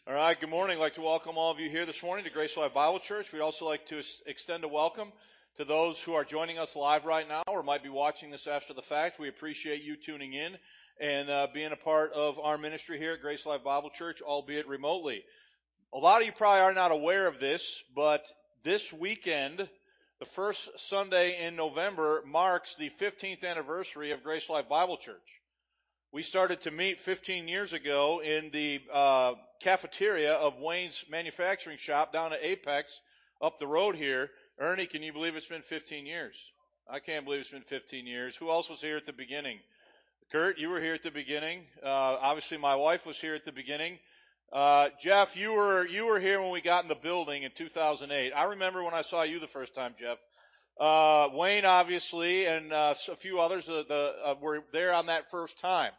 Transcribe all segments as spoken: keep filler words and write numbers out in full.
All right, good morning. I'd like to welcome all of you here this morning to Grace Life Bible Church. We'd also like to extend a welcome to those who are joining us live right now or might be watching this after the fact. We appreciate you tuning in and uh, being a part of our ministry here at Grace Life Bible Church, albeit remotely. A lot of you probably are not aware of this, but this weekend, the first Sunday in November, marks the fifteenth anniversary of Grace Life Bible Church. We started to meet fifteen years ago in the uh, cafeteria of Wayne's manufacturing shop down at Apex up the road here. Ernie, can you believe it's been fifteen years? I can't believe it's been fifteen years. Who else was here at the beginning? Kurt, you were here at the beginning. Uh, obviously, my wife was here at the beginning. Uh, Jeff, you were you were here when we got in the building in two thousand eight. I remember when I saw you the first time, Jeff. Uh, Wayne, obviously, and uh, a few others uh, the, uh, were there on that first time.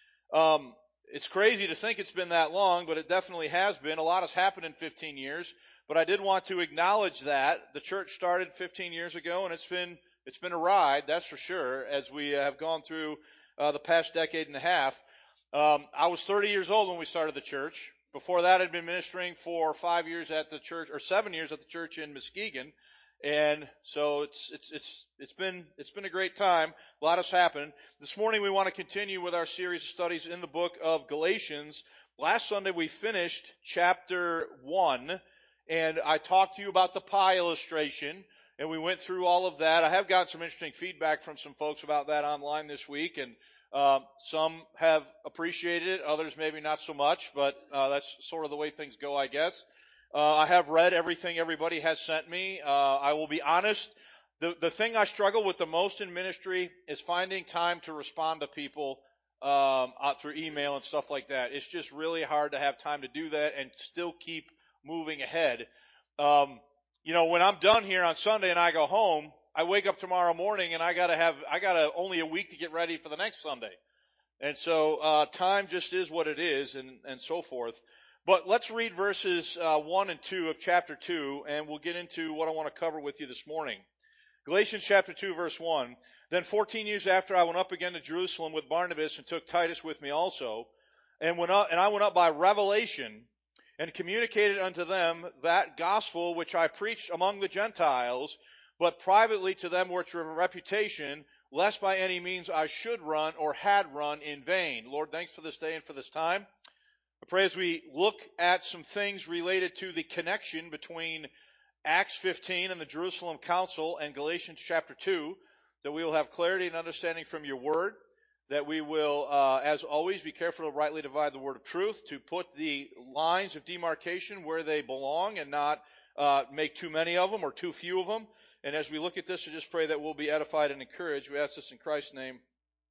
Um, it's crazy to think it's been that long, but it definitely has been. A lot has happened in fifteen years, but I did want to acknowledge that the church started fifteen years ago, and it's been it's been a ride, that's for sure, as we have gone through uh, the past decade and a half. Um, I was thirty years old when we started the church. Before that, I'd been ministering for five years at the church, or seven years at the church in Muskegon. And so it's it's it's it's been it's been a great time. A lot has happened. This morning we want to continue with our series of studies in the book of Galatians. Last Sunday we finished chapter one, and I talked to you about the pie illustration, and we went through all of that. I have gotten some interesting feedback from some folks about that online this week, and uh, some have appreciated it, others maybe not so much, but uh, that's sort of the way things go, I guess. Uh, I have read everything everybody has sent me. Uh, I will be honest, the, the thing I struggle with the most in ministry is finding time to respond to people um, out through email and stuff like that. It's just really hard to have time to do that and still keep moving ahead. Um, you know, when I'm done here on Sunday and I go home, I wake up tomorrow morning and I gotta have, I gotta only a week to get ready for the next Sunday. And so uh, time just is what it is, and, and so forth. But let's read verses uh, one and two of chapter two, and we'll get into what I want to cover with you this morning. Galatians chapter two, verse one. Then fourteen years after I went up again to Jerusalem with Barnabas and took Titus with me also, and went up, and I went up by revelation and communicated unto them that gospel which I preached among the Gentiles, but privately to them which were of reputation, lest by any means I should run or had run in vain. Lord, thanks for this day and for this time. I pray as we look at some things related to the connection between Acts fifteen and the Jerusalem Council and Galatians chapter two, that we will have clarity and understanding from your word, that we will, uh, as always, be careful to rightly divide the word of truth, to put the lines of demarcation where they belong and not uh, make too many of them or too few of them. And as we look at this, I just pray that we'll be edified and encouraged. We ask this in Christ's name.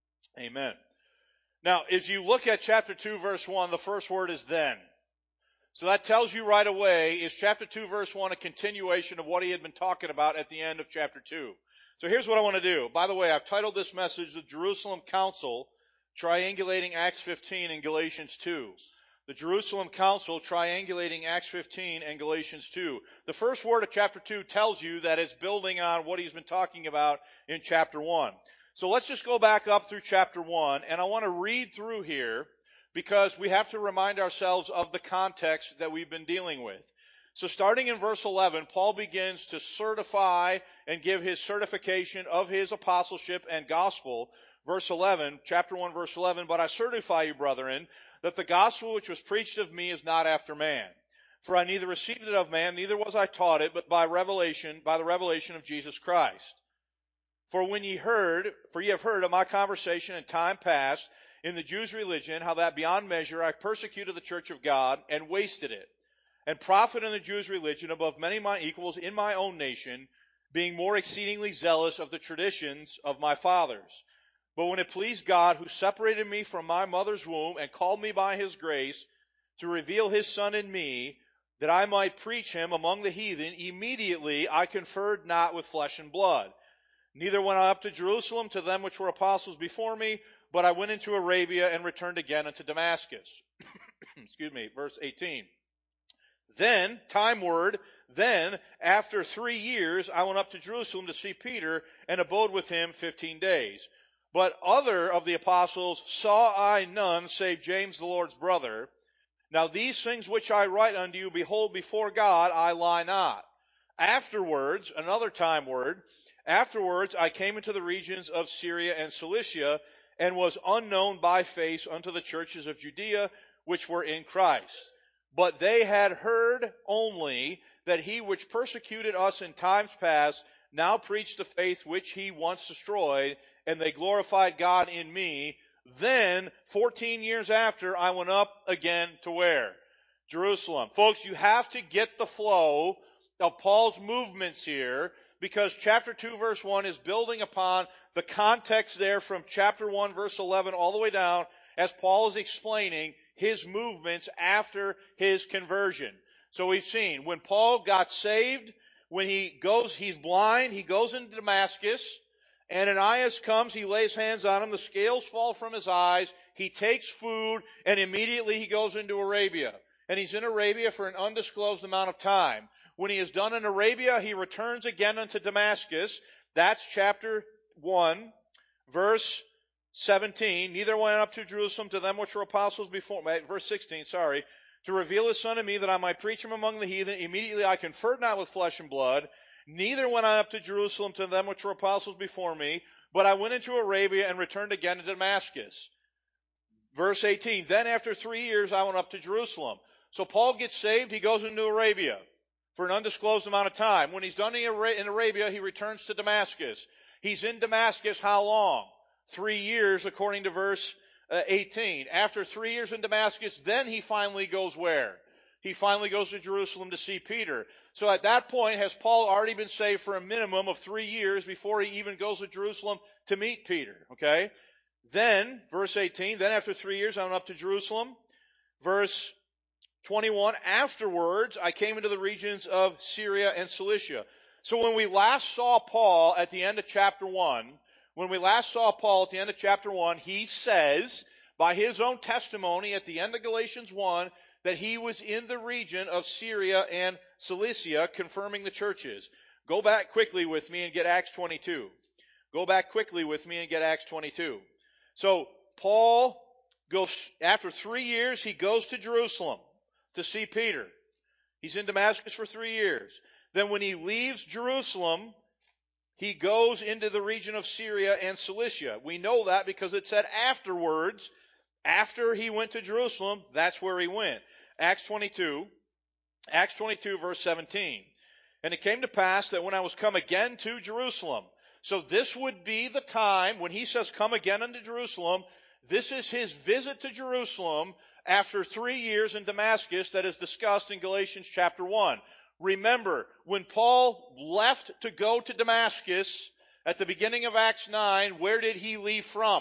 Amen. Now, if you look at chapter two, verse one, the first word is then. So that tells you right away, is chapter two, verse one a continuation of what he had been talking about at the end of chapter two? So here's what I want to do. By the way, I've titled this message, The Jerusalem Council, Triangulating Acts fifteen and Galatians two. The Jerusalem Council, Triangulating Acts fifteen and Galatians two. The first word of chapter two tells you that it's building on what he's been talking about in chapter one. So let's just go back up through chapter one, and I want to read through here because we have to remind ourselves of the context that we've been dealing with. So starting in verse eleven, Paul begins to certify and give his certification of his apostleship and gospel. Verse eleven, chapter one, verse eleven, but I certify you, brethren, that the gospel which was preached of me is not after man. For I neither received it of man, neither was I taught it, but by revelation, by the revelation of Jesus Christ. For when ye heard, for ye have heard of my conversation in time past in the Jews' religion, how that beyond measure I persecuted the church of God and wasted it, and profited in the Jews' religion above many of my equals in my own nation, being more exceedingly zealous of the traditions of my fathers. But when it pleased God, who separated me from my mother's womb and called me by his grace to reveal his Son in me, that I might preach him among the heathen, immediately I conferred not with flesh and blood. Neither went I up to Jerusalem to them which were apostles before me, but I went into Arabia and returned again unto Damascus. Excuse me, verse eighteen. Then, time word, then, after three years, I went up to Jerusalem to see Peter and abode with him fifteen days. But other of the apostles saw I none save James the Lord's brother. Now these things which I write unto you, behold, before God I lie not. Afterwards, another time word, afterwards I came into the regions of Syria and Cilicia, and was unknown by face unto the churches of Judea, which were in Christ. But they had heard only that he which persecuted us in times past now preached the faith which he once destroyed, and they glorified God in me. Then, fourteen years after, I went up again to where? Jerusalem. Folks, you have to get the flow of Paul's movements here, because chapter two verse one is building upon the context there from chapter one verse eleven all the way down, as Paul is explaining his movements after his conversion. So we've seen when Paul got saved, when he goes, he's blind, he goes into Damascus, Ananias comes, he lays hands on him, the scales fall from his eyes, he takes food, and immediately he goes into Arabia. And he's in Arabia for an undisclosed amount of time. When he is done in Arabia, he returns again unto Damascus. That's chapter one, verse seventeen. Neither went up to Jerusalem to them which were apostles before, verse sixteen, sorry, to reveal his son to me that I might preach him among the heathen. Immediately I conferred not with flesh and blood. Neither went I up to Jerusalem to them which were apostles before me, but I went into Arabia and returned again to Damascus. Verse eighteen, then after three years I went up to Jerusalem. So Paul gets saved, he goes into Arabia for an undisclosed amount of time. When he's done in Arabia, he returns to Damascus. He's in Damascus how long? Three years, according to verse uh, eighteen. After three years in Damascus, then he finally goes where? He finally goes to Jerusalem to see Peter. So at that point, has Paul already been saved for a minimum of three years before he even goes to Jerusalem to meet Peter? Okay? Then, verse eighteen, then after three years I went up to Jerusalem. Verse twenty-one, afterwards I came into the regions of Syria and Cilicia. So when we last saw Paul at the end of chapter one, when we last saw Paul at the end of chapter one, he says, by his own testimony at the end of Galatians one, that he was in the region of Syria and Cilicia, confirming the churches. Go back quickly with me and get Acts twenty-two. Go back quickly with me and get Acts twenty-two. So Paul goes, after three years, he goes to Jerusalem to see Peter. He's in Damascus for three years. Then when he leaves Jerusalem, he goes into the region of Syria and Cilicia. We know that because it said afterwards, after he went to Jerusalem, that's where he went. Acts twenty-two, Acts twenty-two verse seventeen. And it came to pass that when I was come again to Jerusalem, so this would be the time when he says come again unto Jerusalem, this is his visit to Jerusalem after three years in Damascus that is discussed in Galatians chapter one. Remember, when Paul left to go to Damascus at the beginning of Acts nine, where did he leave from?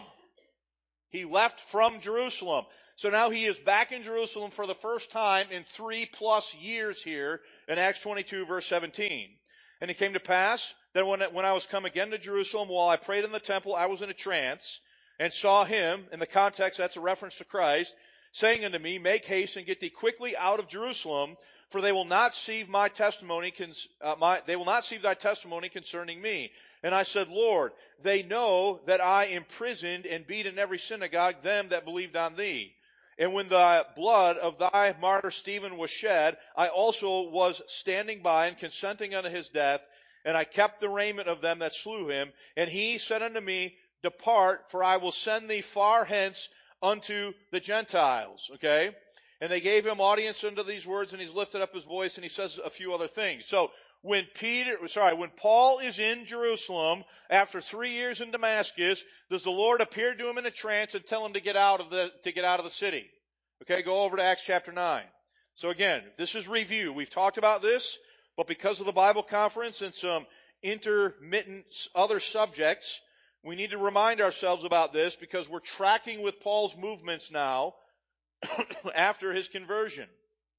He left from Jerusalem. So now he is back in Jerusalem for the first time in three plus years here in Acts twenty-two verse seventeen. And it came to pass that when, when I was come again to Jerusalem, while I prayed in the temple, I was in a trance and saw him, in the context that's a reference to Christ, saying unto me, make haste and get thee quickly out of Jerusalem, for they will not receive my testimony, uh, my, they will not receive thy testimony concerning me. And I said, Lord, they know that I imprisoned and beat in every synagogue them that believed on thee. And when the blood of thy martyr Stephen was shed, I also was standing by and consenting unto his death, and I kept the raiment of them that slew him. And he said unto me, depart, for I will send thee far hence unto the Gentiles. Okay? And they gave him audience unto these words, and he's lifted up his voice, and he says a few other things. So when Peter, sorry, when Paul is in Jerusalem after three years in Damascus, does the Lord appear to him in a trance and tell him to get out of the to get out of the city? Okay, go over to Acts chapter nine. So again, this is review. We've talked about this, but because of the Bible conference and some intermittent other subjects, we need to remind ourselves about this because we're tracking with Paul's movements now after his conversion.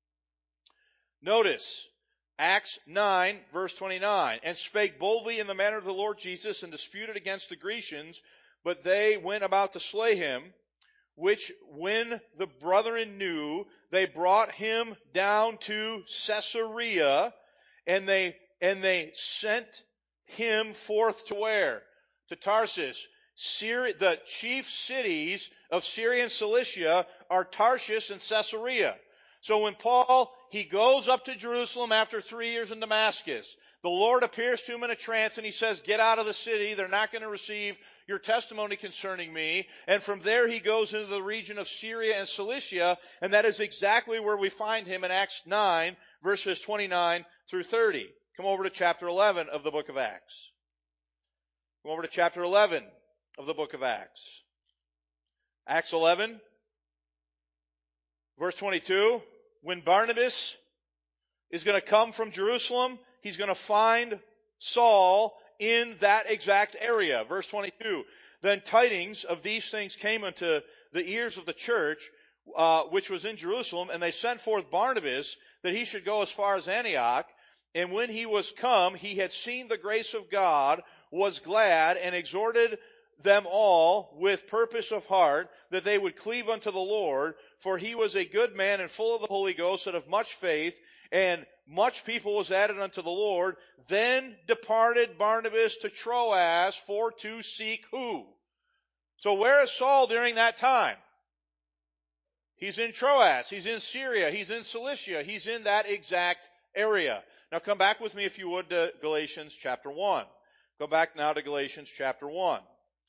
Notice Acts nine, verse twenty-nine, and spake boldly in the manner of the Lord Jesus, and disputed against the Grecians, but they went about to slay him, which when the brethren knew, they brought him down to Caesarea, and they and they sent him forth to where? To Tarsus. Syria, the chief cities of Syria and Cilicia are Tarshish and Caesarea. So when Paul, he goes up to Jerusalem after three years in Damascus, the Lord appears to him in a trance and he says, get out of the city. They're not going to receive your testimony concerning me. And from there he goes into the region of Syria and Cilicia, and that is exactly where we find him in Acts nine, verses twenty-nine through thirty. Come over to chapter eleven of the book of Acts. Come over to chapter eleven of the book of Acts. Acts eleven, verse twenty-two. When Barnabas is going to come from Jerusalem, he's going to find Saul in that exact area. Verse twenty-two. Then tidings of these things came unto the ears of the church, uh, which was in Jerusalem, and they sent forth Barnabas that he should go as far as Antioch. And when he was come, he had seen the grace of God, was glad, and exhorted them all with purpose of heart that they would cleave unto the Lord, for he was a good man and full of the Holy Ghost and of much faith, and much people was added unto the Lord. Then departed Barnabas to Troas for to seek who? So where is Saul during that time? He's in Troas. He's in Syria. He's in Cilicia. He's in that exact area. Now come back with me, if you would, to Galatians chapter one. Go back now to Galatians chapter one.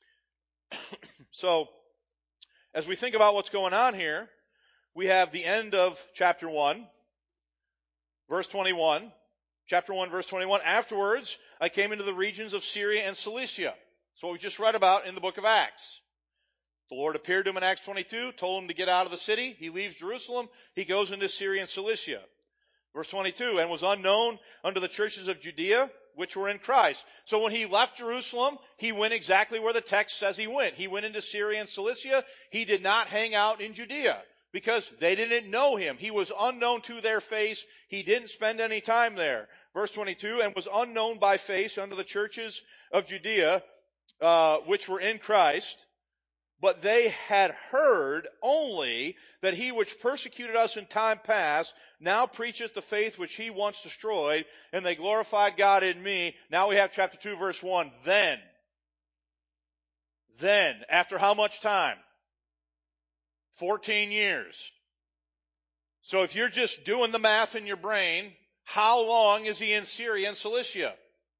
So, as we think about what's going on here, we have the end of chapter one, verse twenty-one. Chapter one, verse twenty-one. Afterwards, I came into the regions of Syria and Cilicia. That's what we just read about in the book of Acts. The Lord appeared to him in Acts twenty-two, told him to get out of the city. He leaves Jerusalem. He goes into Syria and Cilicia. Verse twenty-two, and was unknown unto the churches of Judea, which were in Christ. So when he left Jerusalem, he went exactly where the text says he went. He went into Syria and Cilicia. He did not hang out in Judea because they didn't know him. He was unknown to their face. He didn't spend any time there. Verse twenty-two, and was unknown by face unto the churches of Judea, uh, which were in Christ. But they had heard only that he which persecuted us in time past now preacheth the faith which he once destroyed, and they glorified God in me. Now we have chapter two, verse one. Then, then, after how much time? fourteen years. So if you're just doing the math in your brain, how long is he in Syria and Cilicia?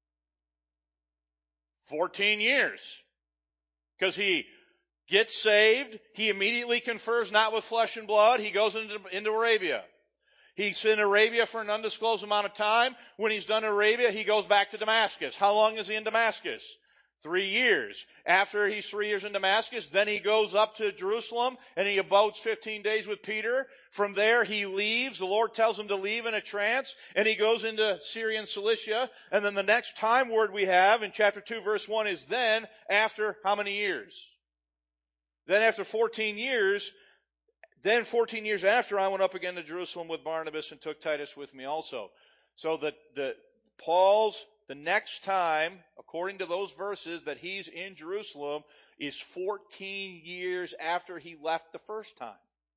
fourteen years. Because he gets saved. He immediately confers not with flesh and blood. He goes into, into Arabia. He's in Arabia for an undisclosed amount of time. When he's done Arabia, he goes back to Damascus. How long is he in Damascus? Three years. After he's three years in Damascus, then he goes up to Jerusalem and he abodes fifteen days with Peter. From there he leaves. The Lord tells him to leave in a trance, and he goes into Syria and Cilicia. And then the next time word we have in chapter two, verse one is then after how many years? Then after fourteen years, then fourteen years after, I went up again to Jerusalem with Barnabas and took Titus with me also. So that the Paul's, the next time, according to those verses, that he's in Jerusalem is fourteen years after he left the first time.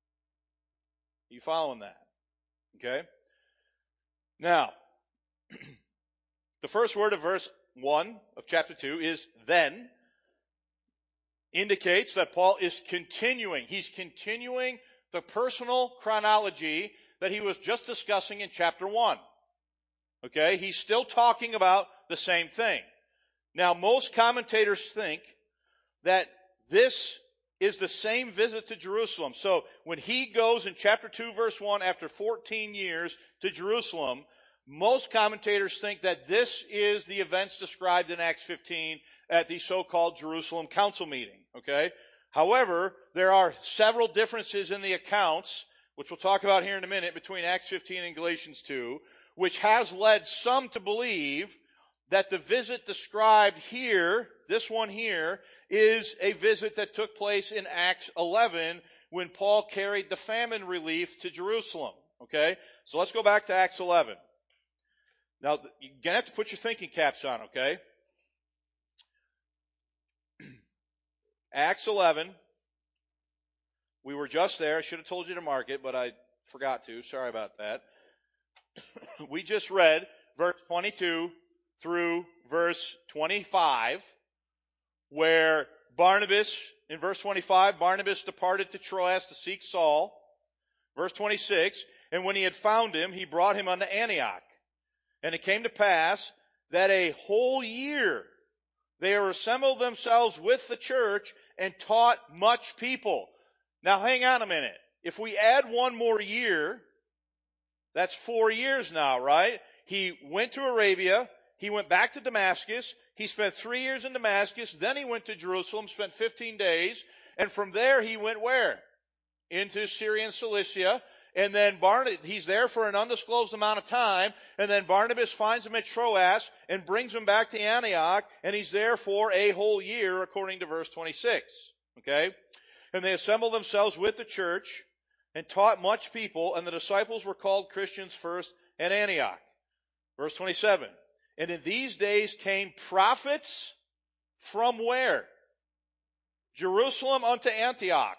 You following that? Okay? Now, the first word of verse one of chapter two is then. Indicates that Paul is continuing. He's continuing the personal chronology that he was just discussing in chapter one. Okay? He's still talking about the same thing. Now, most commentators think that this is the same visit to Jerusalem. So, when he goes in chapter two, verse one, after fourteen years to Jerusalem, most commentators think that this is the events described in Acts fifteen at the so-called Jerusalem Council meeting. Okay? However, there are several differences in the accounts, which we'll talk about here in a minute, between Acts fifteen and Galatians two, which has led some to believe that the visit described here, this one here, is a visit that took place in Acts eleven when Paul carried the famine relief to Jerusalem. Okay? So let's go back to Acts eleven. Now, you're going to have to put your thinking caps on, okay? Acts eleven. We were just there. I should have told you to mark it, but I forgot to. Sorry about that. We just read verse twenty-two through verse twenty-five, where Barnabas, in verse twenty-five, Barnabas departed to Troas to seek Saul. Verse twenty-six, And when he had found him, he brought him unto Antioch. And it came to pass that a whole year they assembled themselves with the church and taught much people. Now hang on a minute. If we add one more year, that's four years now, right? He went to Arabia. He went back to Damascus. He spent three years in Damascus. Then he went to Jerusalem, spent fifteen days. And from there he went where? Into Syria and Cilicia. And then Barnabas, he's there for an undisclosed amount of time. And then Barnabas finds him at Troas and brings him back to Antioch. And he's there for a whole year, according to verse twenty-six. Okay? And they assembled themselves with the church and taught much people. And the disciples were called Christians first at Antioch. Verse twenty-seven. And in these days came prophets from where? Jerusalem unto Antioch.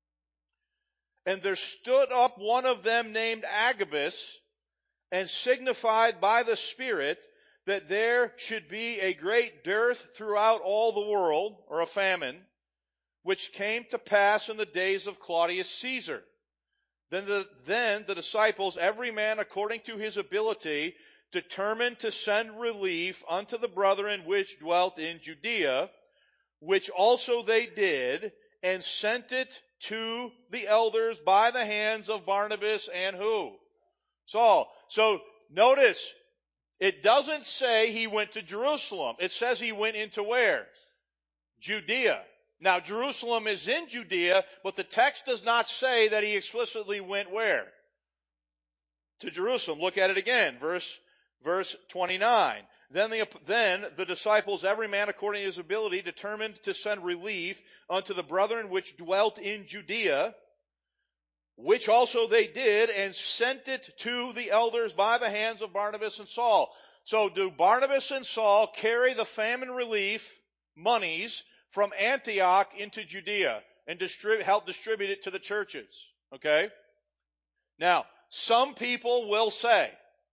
And there stood up one of them named Agabus, and signified by the Spirit that there should be a great dearth throughout all the world, or a famine, which came to pass in the days of Claudius Caesar. Then the, then the disciples, every man according to his ability, determined to send relief unto the brethren which dwelt in Judea, which also they did, and sent it to the elders by the hands of Barnabas and who? Saul. So notice, it doesn't say he went to Jerusalem. It says he went into where? Judea. Now Jerusalem is in Judea, but the text does not say that he explicitly went where? To Jerusalem. Look at it again. Verse, verse twenty-nine. Then the, then the disciples, every man according to his ability, determined to send relief unto the brethren which dwelt in Judea, which also they did, and sent it to the elders by the hands of Barnabas and Saul. So do Barnabas and Saul carry the famine relief monies from Antioch into Judea and distrib- help distribute it to the churches. Okay? Now, some people will say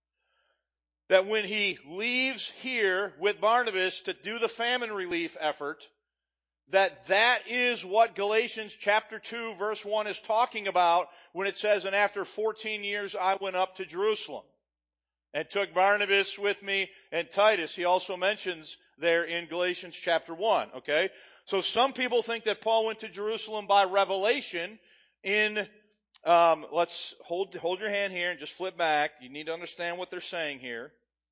that when he leaves here with Barnabas to do the famine relief effort, that that is what Galatians chapter two verse one is talking about when it says, and after fourteen years I went up to Jerusalem and took Barnabas with me and Titus. He also mentions there in Galatians chapter one, okay? So some people think that Paul went to Jerusalem by revelation in, um, let's hold, hold your hand here and just flip back. You need to understand what they're saying here.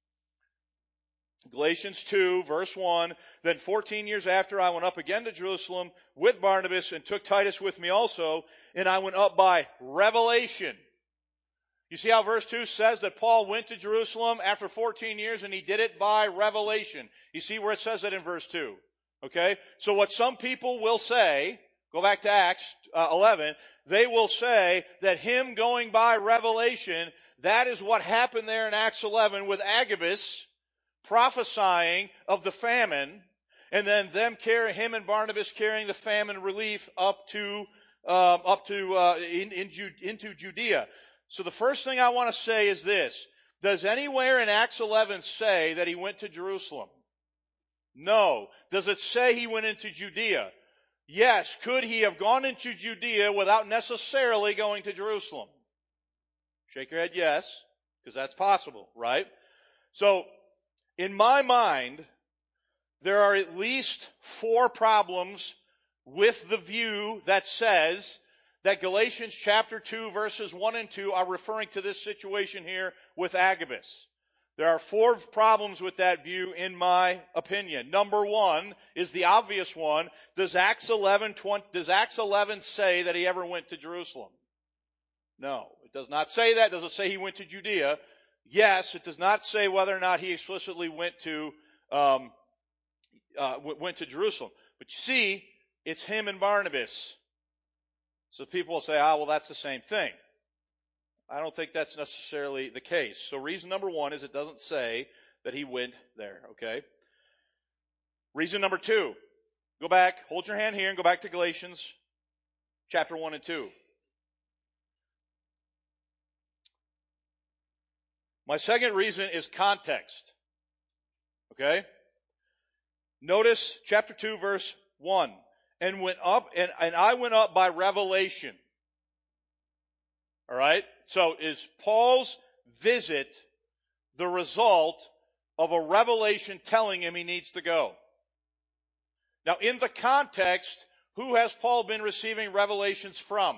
Galatians two, verse one, then fourteen years after I went up again to Jerusalem with Barnabas and took Titus with me also, and I went up by revelation. You see how verse two says that Paul went to Jerusalem after fourteen years and he did it by revelation. You see where it says that in verse two. Okay? So what some people will say, go back to Acts uh, eleven, they will say that him going by revelation, that is what happened there in Acts eleven with Agabus prophesying of the famine, and then them carry him and Barnabas carrying the famine relief up to um, up to uh, in, in, into Judea. So the first thing I want to say is this: does anywhere in Acts eleven say that he went to Jerusalem? No. Does it say he went into Judea? Yes. Could he have gone into Judea without necessarily going to Jerusalem? Shake your head yes, because that's possible, right? So, in my mind, there are at least four problems with the view that says that Galatians chapter two verses one and two are referring to this situation here with Agabus. There are four problems with that view in my opinion. Number one is the obvious one. Does Acts eleven, does Acts eleven say that he ever went to Jerusalem? No, it does not say that. Does it say he went to Judea? Yes, it does not say whether or not he explicitly went to um, uh, went to Jerusalem. But you see, it's him and Barnabas. So people will say, ah, well, that's the same thing. I don't think that's necessarily the case. So reason number one is it doesn't say that he went there, okay? Reason number two, go back, hold your hand here and go back to Galatians chapter one and two. My second reason is context. Okay? Notice chapter two verse one. And went up and, and I went up by revelation. All right? So is Paul's visit the result of a revelation telling him he needs to go? Now, in the context, who has Paul been receiving revelations from?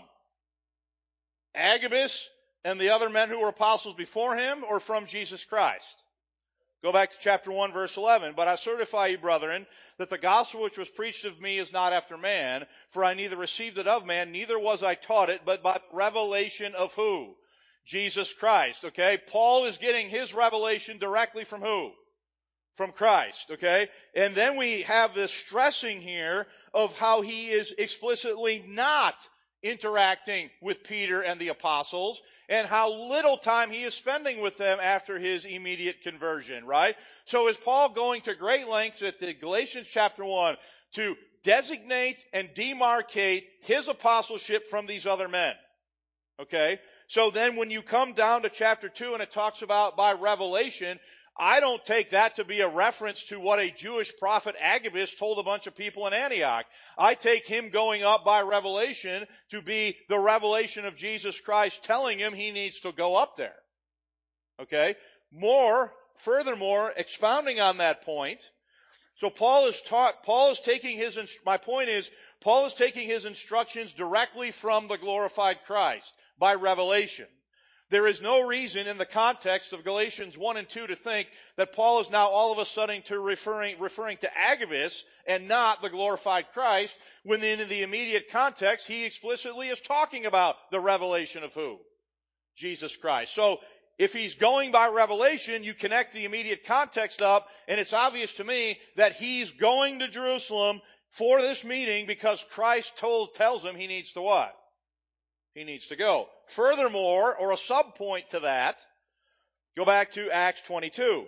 Agabus and the other men who were apostles before him, or from Jesus Christ? Go back to chapter one, verse eleven. But I certify you, brethren, that the gospel which was preached of me is not after man, for I neither received it of man, neither was I taught it, but by revelation of who? Jesus Christ, okay? Paul is getting his revelation directly from who? From Christ, okay? And then we have this stressing here of how he is explicitly not interacting with Peter and the apostles, and how little time he is spending with them after his immediate conversion, right? So is Paul going to great lengths at the Galatians chapter one to designate and demarcate his apostleship from these other men? Okay? So then when you come down to chapter two and it talks about by revelation, I don't take that to be a reference to what a Jewish prophet Agabus told a bunch of people in Antioch. I take him going up by revelation to be the revelation of Jesus Christ telling him he needs to go up there. Okay? More, furthermore, expounding on that point, so Paul is taught, Paul is taking his, my point is, Paul is taking his instructions directly from the glorified Christ by revelation. There is no reason in the context of Galatians one and two to think that Paul is now all of a sudden to referring, referring to Agabus and not the glorified Christ, when in the immediate context he explicitly is talking about the revelation of who? Jesus Christ. So if he's going by revelation, you connect the immediate context up, and it's obvious to me that he's going to Jerusalem for this meeting because Christ told, tells him he needs to what? He needs to go. Furthermore, or a sub-point to that, go back to Acts twenty-two.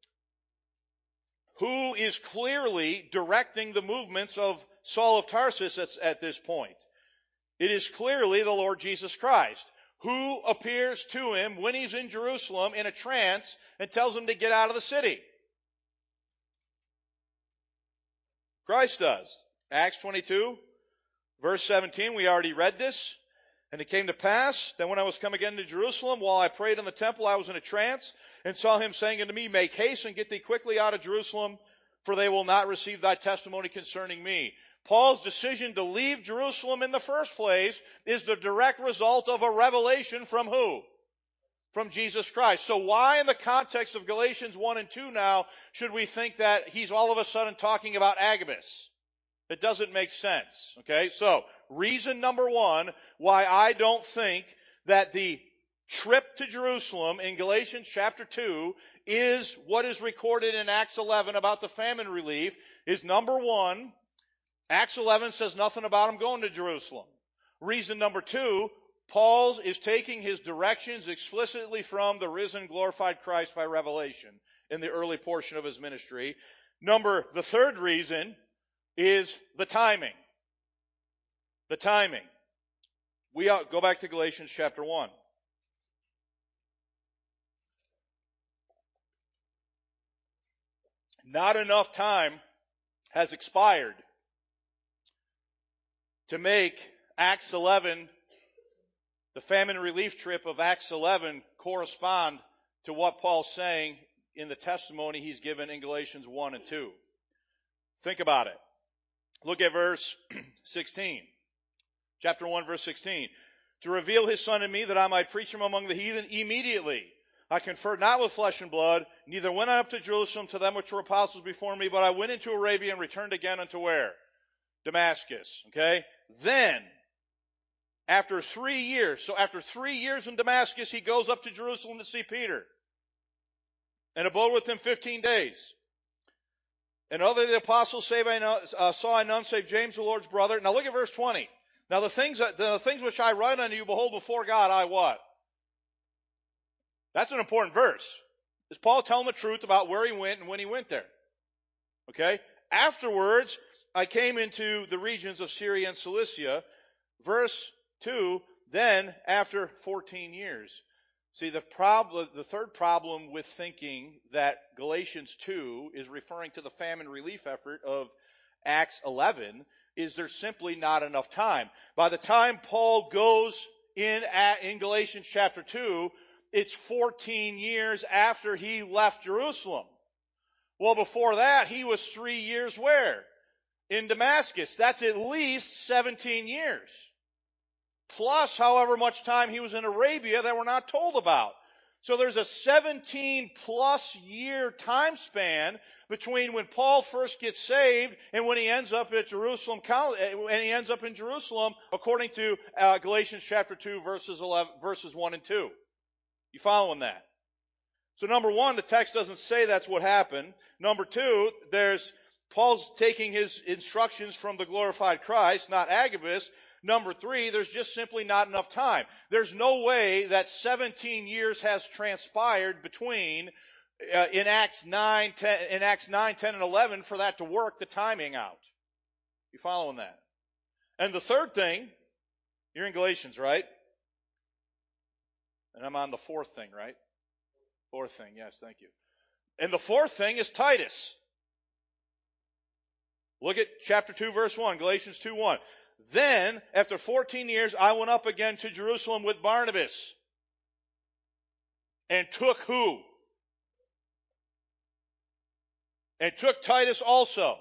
Who is clearly directing the movements of Saul of Tarsus at, at this point? It is clearly the Lord Jesus Christ, who appears to him when he's in Jerusalem in a trance and tells him to get out of the city. Christ does. Acts twenty-two, verse seventeen, we already read this. And it came to pass that when I was come again to Jerusalem, while I prayed in the temple, I was in a trance, and saw him saying unto me, Make haste and get thee quickly out of Jerusalem, for they will not receive thy testimony concerning me. Paul's decision to leave Jerusalem in the first place is the direct result of a revelation from who? From Jesus Christ. So why in the context of Galatians one and two now should we think that he's all of a sudden talking about Agabus? It doesn't make sense. Okay, so reason number one why I don't think that the trip to Jerusalem in Galatians chapter two is what is recorded in Acts eleven about the famine relief is number one, Acts eleven says nothing about him going to Jerusalem. Reason number two, Paul is taking his directions explicitly from the risen, glorified Christ by revelation in the early portion of his ministry. Number, the third reason is the timing. The timing. We are, go back to Galatians chapter one. Not enough time has expired to make Acts eleven, the famine relief trip of Acts eleven, correspond to what Paul's saying in the testimony he's given in Galatians one and two. Think about it. Look at verse sixteen. Chapter one, verse sixteen. To reveal his son in me that I might preach him among the heathen immediately. I conferred not with flesh and blood, neither went I up to Jerusalem to them which were apostles before me, but I went into Arabia and returned again unto where? Damascus. Okay? Then, after three years, so after three years in Damascus, he goes up to Jerusalem to see Peter. And abode with him fifteen days. And other of the apostles save I none, uh, saw I none save James the Lord's brother. Now look at verse twenty. Now the things that, the things which I write unto you, behold, before God, I what? That's an important verse. Is Paul telling the truth about where he went and when he went there? Okay? Afterwards, I came into the regions of Syria and Cilicia. Verse two, then after fourteen years. See, the problem, the third problem with thinking that Galatians two is referring to the famine relief effort of Acts eleven is there's simply not enough time. By the time Paul goes in, in Galatians chapter two, it's fourteen years after he left Jerusalem. Well, before that, he was three years where? In Damascus. That's at least seventeen years. Plus however much time he was in Arabia that we're not told about. So there's a seventeen plus year time span between when Paul first gets saved and when he ends up at Jerusalem, and he ends up in Jerusalem, according to uh, Galatians chapter two, verses eleven, verses one and two. You following that? So number one, the text doesn't say that's what happened. Number two, there's Paul's taking his instructions from the glorified Christ, not Agabus. Number three, there's just simply not enough time. There's no way that seventeen years has transpired between uh, in Acts nine, ten, in Acts nine, ten, and eleven for that to work the timing out. You following that? And the third thing, you're in Galatians, right? And I'm on the fourth thing, right? Fourth thing, yes, thank you. And the fourth thing is Titus. Look at chapter two, verse one, Galatians two, one. Then, after fourteen years, I went up again to Jerusalem with Barnabas. And took who? And took Titus also.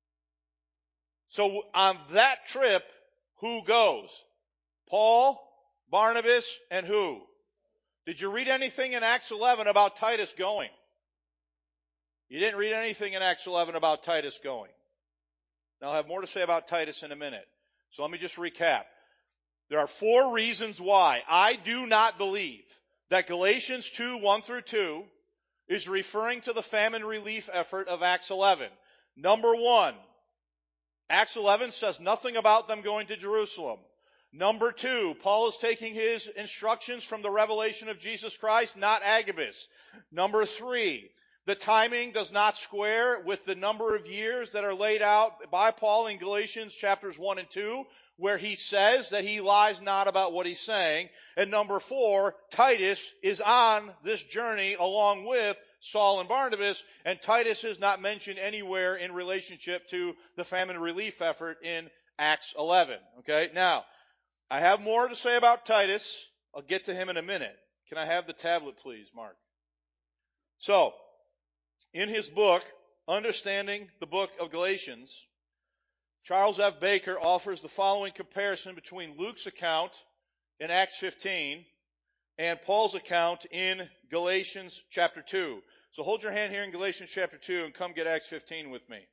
So on that trip, who goes? Paul, Barnabas, and who? Did you read anything in Acts eleven about Titus going? You didn't read anything in Acts eleven about Titus going. Now I'll have more to say about Titus in a minute. So let me just recap. There are four reasons why I do not believe that Galatians two, one through two is referring to the famine relief effort of Acts eleven. Number one, Acts eleven says nothing about them going to Jerusalem. Number two, Paul is taking his instructions from the revelation of Jesus Christ, not Agabus. Number three, the timing does not square with the number of years that are laid out by Paul in Galatians chapters one and two, where he says that he lies not about what he's saying. And number four, Titus is on this journey along with Saul and Barnabas, and Titus is not mentioned anywhere in relationship to the famine relief effort in Acts eleven. Okay, now, I have more to say about Titus. I'll get to him in a minute. Can I have the tablet, please, Mark? So, in his book, Understanding the Book of Galatians, Charles F. Baker offers the following comparison between Luke's account in Acts fifteen and Paul's account in Galatians chapter two. So hold your hand here in Galatians chapter two and come get Acts fifteen with me.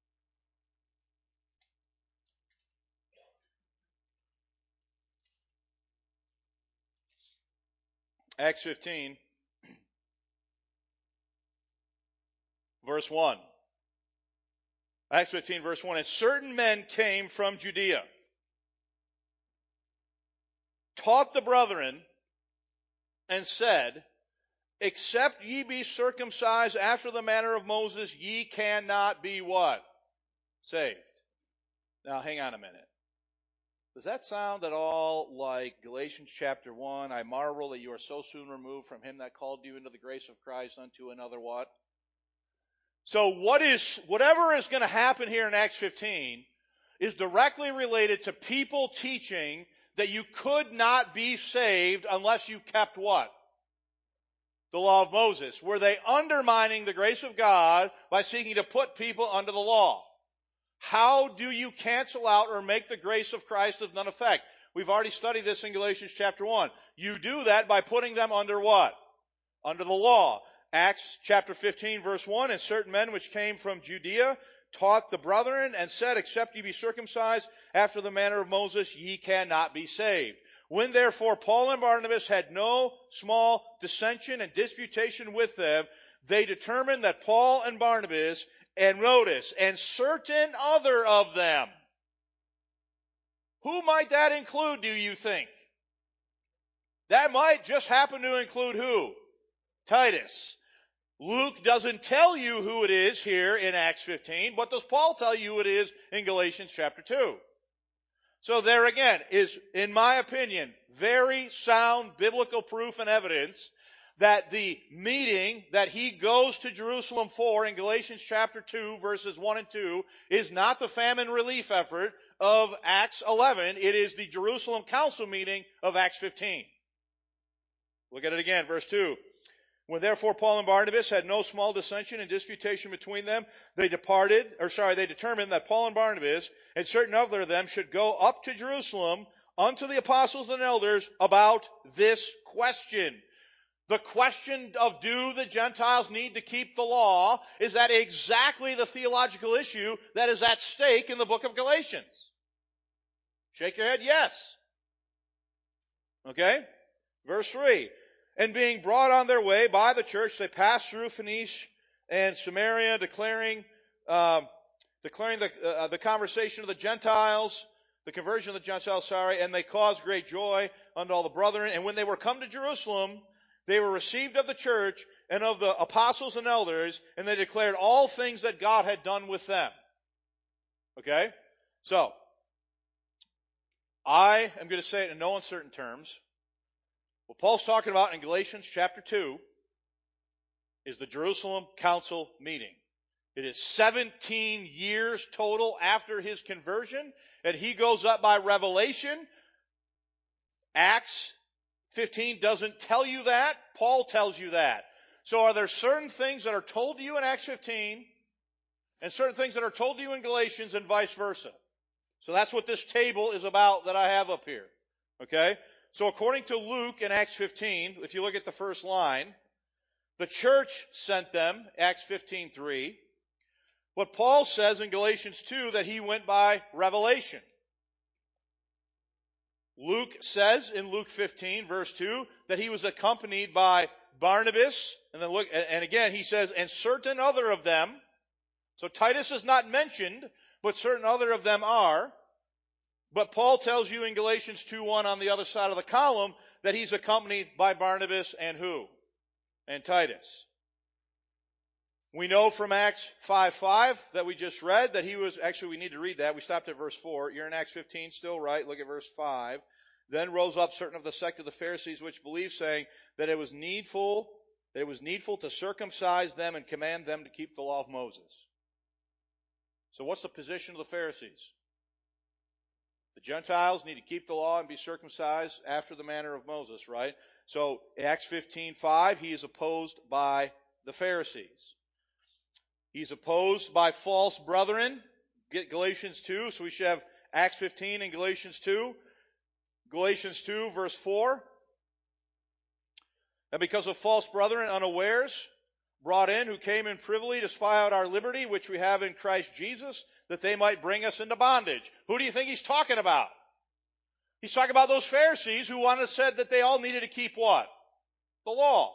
Acts fifteen, verse one. Acts fifteen, verse one. And certain men came from Judea, taught the brethren, and said, except ye be circumcised after the manner of Moses, ye cannot be what? Saved. Now, hang on a minute. Does that sound at all like Galatians chapter one? I marvel that you are so soon removed from him that called you into the grace of Christ unto another what? So what is, whatever is going to happen here in Acts fifteen is directly related to people teaching that you could not be saved unless you kept what? The law of Moses. Were they undermining the grace of God by seeking to put people under the law? How do you cancel out or make the grace of Christ of none effect? We've already studied this in Galatians chapter one. You do that by putting them under what? Under the law. Acts chapter fifteen, verse one, and certain men which came from Judea taught the brethren and said, except ye be circumcised after the manner of Moses, ye cannot be saved. When therefore Paul and Barnabas had no small dissension and disputation with them, they determined that Paul and Barnabas, and notice, and certain other of them. Who might that include, do you think? That might just happen to include who? Titus. Luke doesn't tell you who it is here in Acts fifteen, but does Paul tell you who it is in Galatians chapter two? So there again is, in my opinion, very sound biblical proof and evidence that the meeting that he goes to Jerusalem for in Galatians chapter two, verses one and two, is not the famine relief effort of Acts eleven. It is the Jerusalem council meeting of Acts fifteen. Look at it again, verse two. When therefore Paul and Barnabas had no small dissension and disputation between them, they departed, or sorry, they determined that Paul and Barnabas and certain other of them should go up to Jerusalem unto the apostles and elders about this question. The question of do the Gentiles need to keep the law is that exactly the theological issue that is at stake in the book of Galatians. Shake your head, yes. Okay? Verse three. And being brought on their way by the church, they passed through Phoenicia and Samaria, declaring, uh, declaring the, uh, the conversation of the Gentiles, the conversion of the Gentiles, sorry, and they caused great joy unto all the brethren. And when they were come to Jerusalem, they were received of the church and of the apostles and elders, and they declared all things that God had done with them. Okay? So, I am going to say it in no uncertain terms. What Paul's talking about in Galatians chapter two is the Jerusalem council meeting. It is seventeen years total after his conversion, and he goes up by revelation. Acts fifteen doesn't tell you that. Paul tells you that. So are there certain things that are told to you in Acts fifteen and certain things that are told to you in Galatians and vice versa? So that's what this table is about that I have up here. Okay? So according to Luke in Acts fifteen, if you look at the first line, the church sent them, Acts fifteen three. But Paul says in Galatians two that he went by revelation. Luke says in Luke fifteen verse two that he was accompanied by Barnabas, and then look, and again he says, and certain other of them. So Titus is not mentioned, but certain other of them are. But Paul tells you in Galatians two one on the other side of the column that he's accompanied by Barnabas and who? And Titus. We know from Acts five five that we just read that he was, actually we need to read that. We stopped at verse four. You're in Acts fifteen still, right? Look at verse five. Then rose up certain of the sect of the Pharisees which believed, saying that it was needful, that it was needful to circumcise them and command them to keep the law of Moses. So what's the position of the Pharisees? The Gentiles need to keep the law and be circumcised after the manner of Moses, right? So Acts fifteen five, he is opposed by the Pharisees. He's opposed by false brethren. Get Galatians two, so we should have Acts fifteen and Galatians two. Galatians two verse four. And because of false brethren unawares, brought in, who came in privily to spy out our liberty, which we have in Christ Jesus, that they might bring us into bondage. Who do you think he's talking about? He's talking about those Pharisees who wanted said that they all needed to keep what? The law.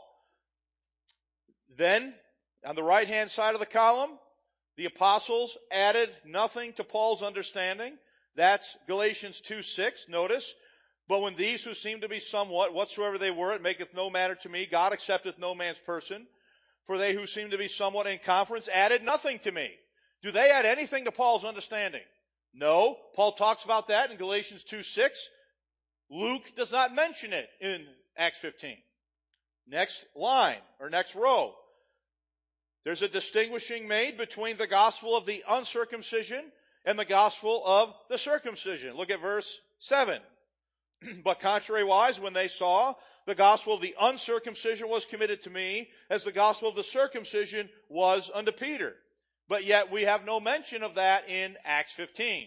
Then, on the right-hand side of the column, the apostles added nothing to Paul's understanding. That's Galatians two six. Notice, but when these who seem to be somewhat, whatsoever they were, it maketh no matter to me. God accepteth no man's person. For they who seem to be somewhat in conference added nothing to me. Do they add anything to Paul's understanding? No. Paul talks about that in Galatians two six. Luke does not mention it in Acts fifteen. Next line, or next row. There's a distinguishing made between the gospel of the uncircumcision and the gospel of the circumcision. Look at verse seven. But contrariwise, when they saw the gospel of the uncircumcision was committed to me, as the gospel of the circumcision was unto Peter. But yet we have no mention of that in Acts fifteen.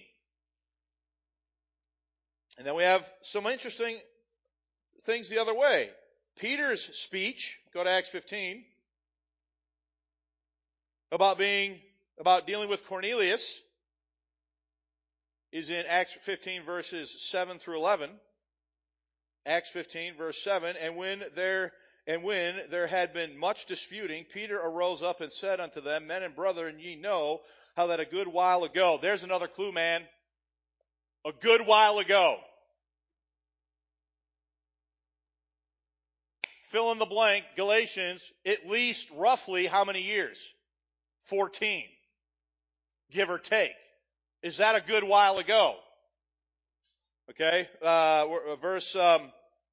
And then we have some interesting things the other way. Peter's speech, go to Acts fifteen, about being, about dealing with Cornelius, is in Acts fifteen verses seven through eleven. Acts fifteen verse seven, and when there and when there had been much disputing, Peter arose up and said unto them, Men and brethren, ye know how that a good while ago, there's another clue, man, a good while ago. Fill in the blank, Galatians, at least roughly how many years? fourteen. Give or take. Is that a good while ago? Okay, uh, verse um,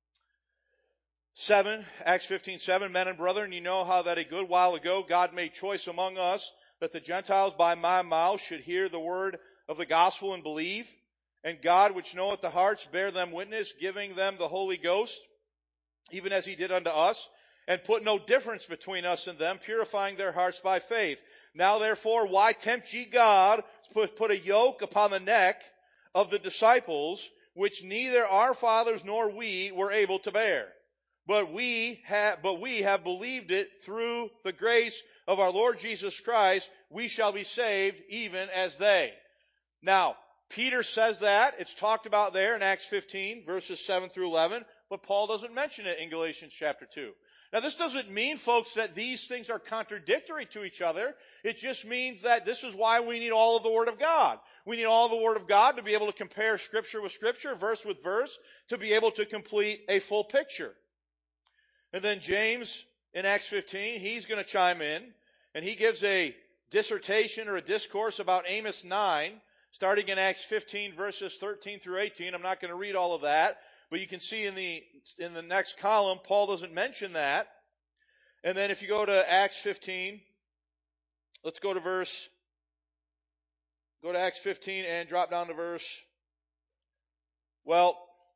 seven, Acts fifteen seven, Men and brethren, ye know how that a good while ago God made choice among us that the Gentiles by my mouth should hear the word of the gospel and believe. And God, which knoweth the hearts, bear them witness, giving them the Holy Ghost, even as he did unto us, and put no difference between us and them, purifying their hearts by faith. Now therefore, why tempt ye God to put a yoke upon the neck of the disciples, which neither our fathers nor we were able to bear? But we have, but we have believed it through the grace of our Lord Jesus Christ. We shall be saved, even as they. Now, Peter says that. It's talked about there in Acts fifteen, verses seven through eleven, but Paul doesn't mention it in Galatians chapter two. Now, this doesn't mean, folks, that these things are contradictory to each other. It just means that this is why we need all of the Word of God. We need all of the Word of God to be able to compare Scripture with Scripture, verse with verse, to be able to complete a full picture. And then James, in Acts fifteen, he's going to chime in, and he gives a dissertation or a discourse about Amos nine, starting in Acts fifteen, verses thirteen through eighteen. I'm not going to read all of that, but you can see in the in the next column, Paul doesn't mention that. And then if you go to Acts fifteen, let's go to verse, go to Acts fifteen and drop down to verse, well,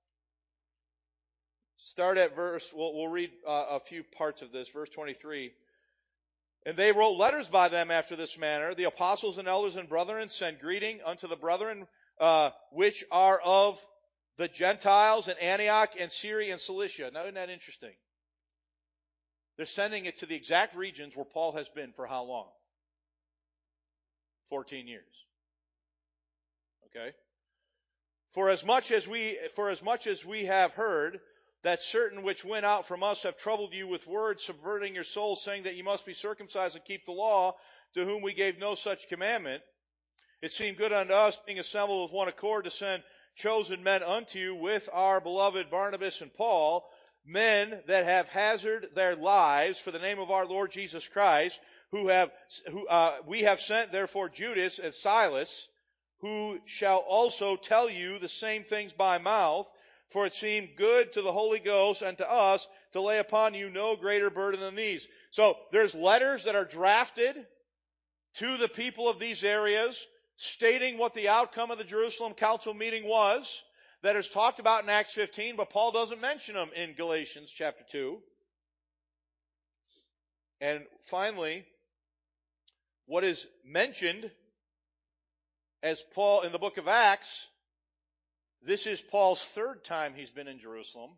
start at verse, we'll, we'll read uh, a few parts of this, verse twenty-three. And they wrote letters by them after this manner. The apostles and elders and brethren send greeting unto the brethren uh, which are of the Gentiles in Antioch and Syria and Cilicia. Now, isn't that interesting? They're sending it to the exact regions where Paul has been for how long? fourteen years. Okay? For as much as we, for as much as we have heard that certain which went out from us have troubled you with words, subverting your souls, saying that you must be circumcised and keep the law, to whom we gave no such commandment, it seemed good unto us, being assembled with one accord, to send chosen men unto you with our beloved Barnabas and Paul, men that have hazarded their lives for the name of our Lord Jesus Christ, who have who uh, we have sent therefore Judas and Silas, who shall also tell you the same things by mouth. For it seemed good to the Holy Ghost and to us to lay upon you no greater burden than these. So there's letters that are drafted to the people of these areas, stating what the outcome of the Jerusalem Council meeting was, that is talked about in Acts fifteen, but Paul doesn't mention them in Galatians chapter two. And finally, what is mentioned as Paul in the book of Acts, this is Paul's third time he's been in Jerusalem.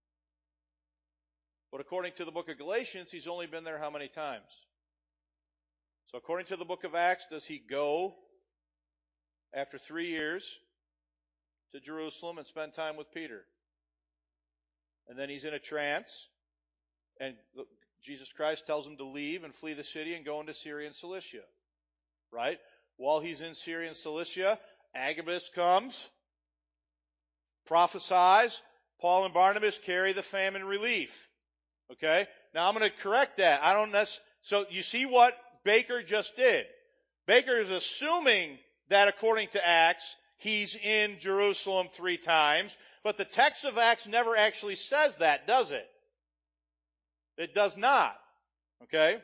But according to the book of Galatians, he's only been there how many times? So according to the book of Acts, does he go after three years to Jerusalem and spend time with Peter? And then he's in a trance, and Jesus Christ tells him to leave and flee the city and go into Syria and Cilicia. Right? While he's in Syria and Cilicia, Agabus comes, prophesies. Paul and Barnabas carry the famine relief. Okay? Now I'm going to correct that. I don't necessarily, so you see what Baker just did. Baker is assuming that according to Acts, he's in Jerusalem three times, but the text of Acts never actually says that, does it? It does not. Okay?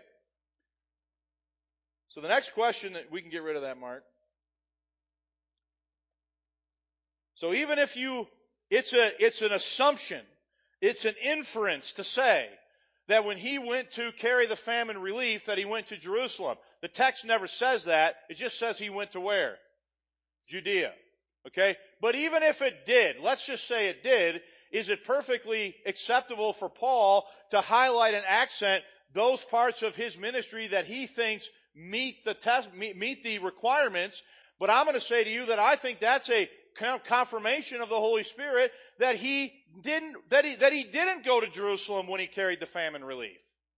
So the next question, that we can get rid of that, Mark. So even if you, it's a, it's an assumption, it's an inference to say that when he went to carry the famine relief that he went to Jerusalem. The text never says that. It just says he went to where? Judea. Okay? But even if it did, let's just say it did, is it perfectly acceptable for Paul to highlight and accent those parts of his ministry that he thinks meet the test, meet, meet the requirements? But I'm going to say to you that I think that's a confirmation of the Holy Spirit that he didn't, that he, that he didn't go to Jerusalem when he carried the famine relief.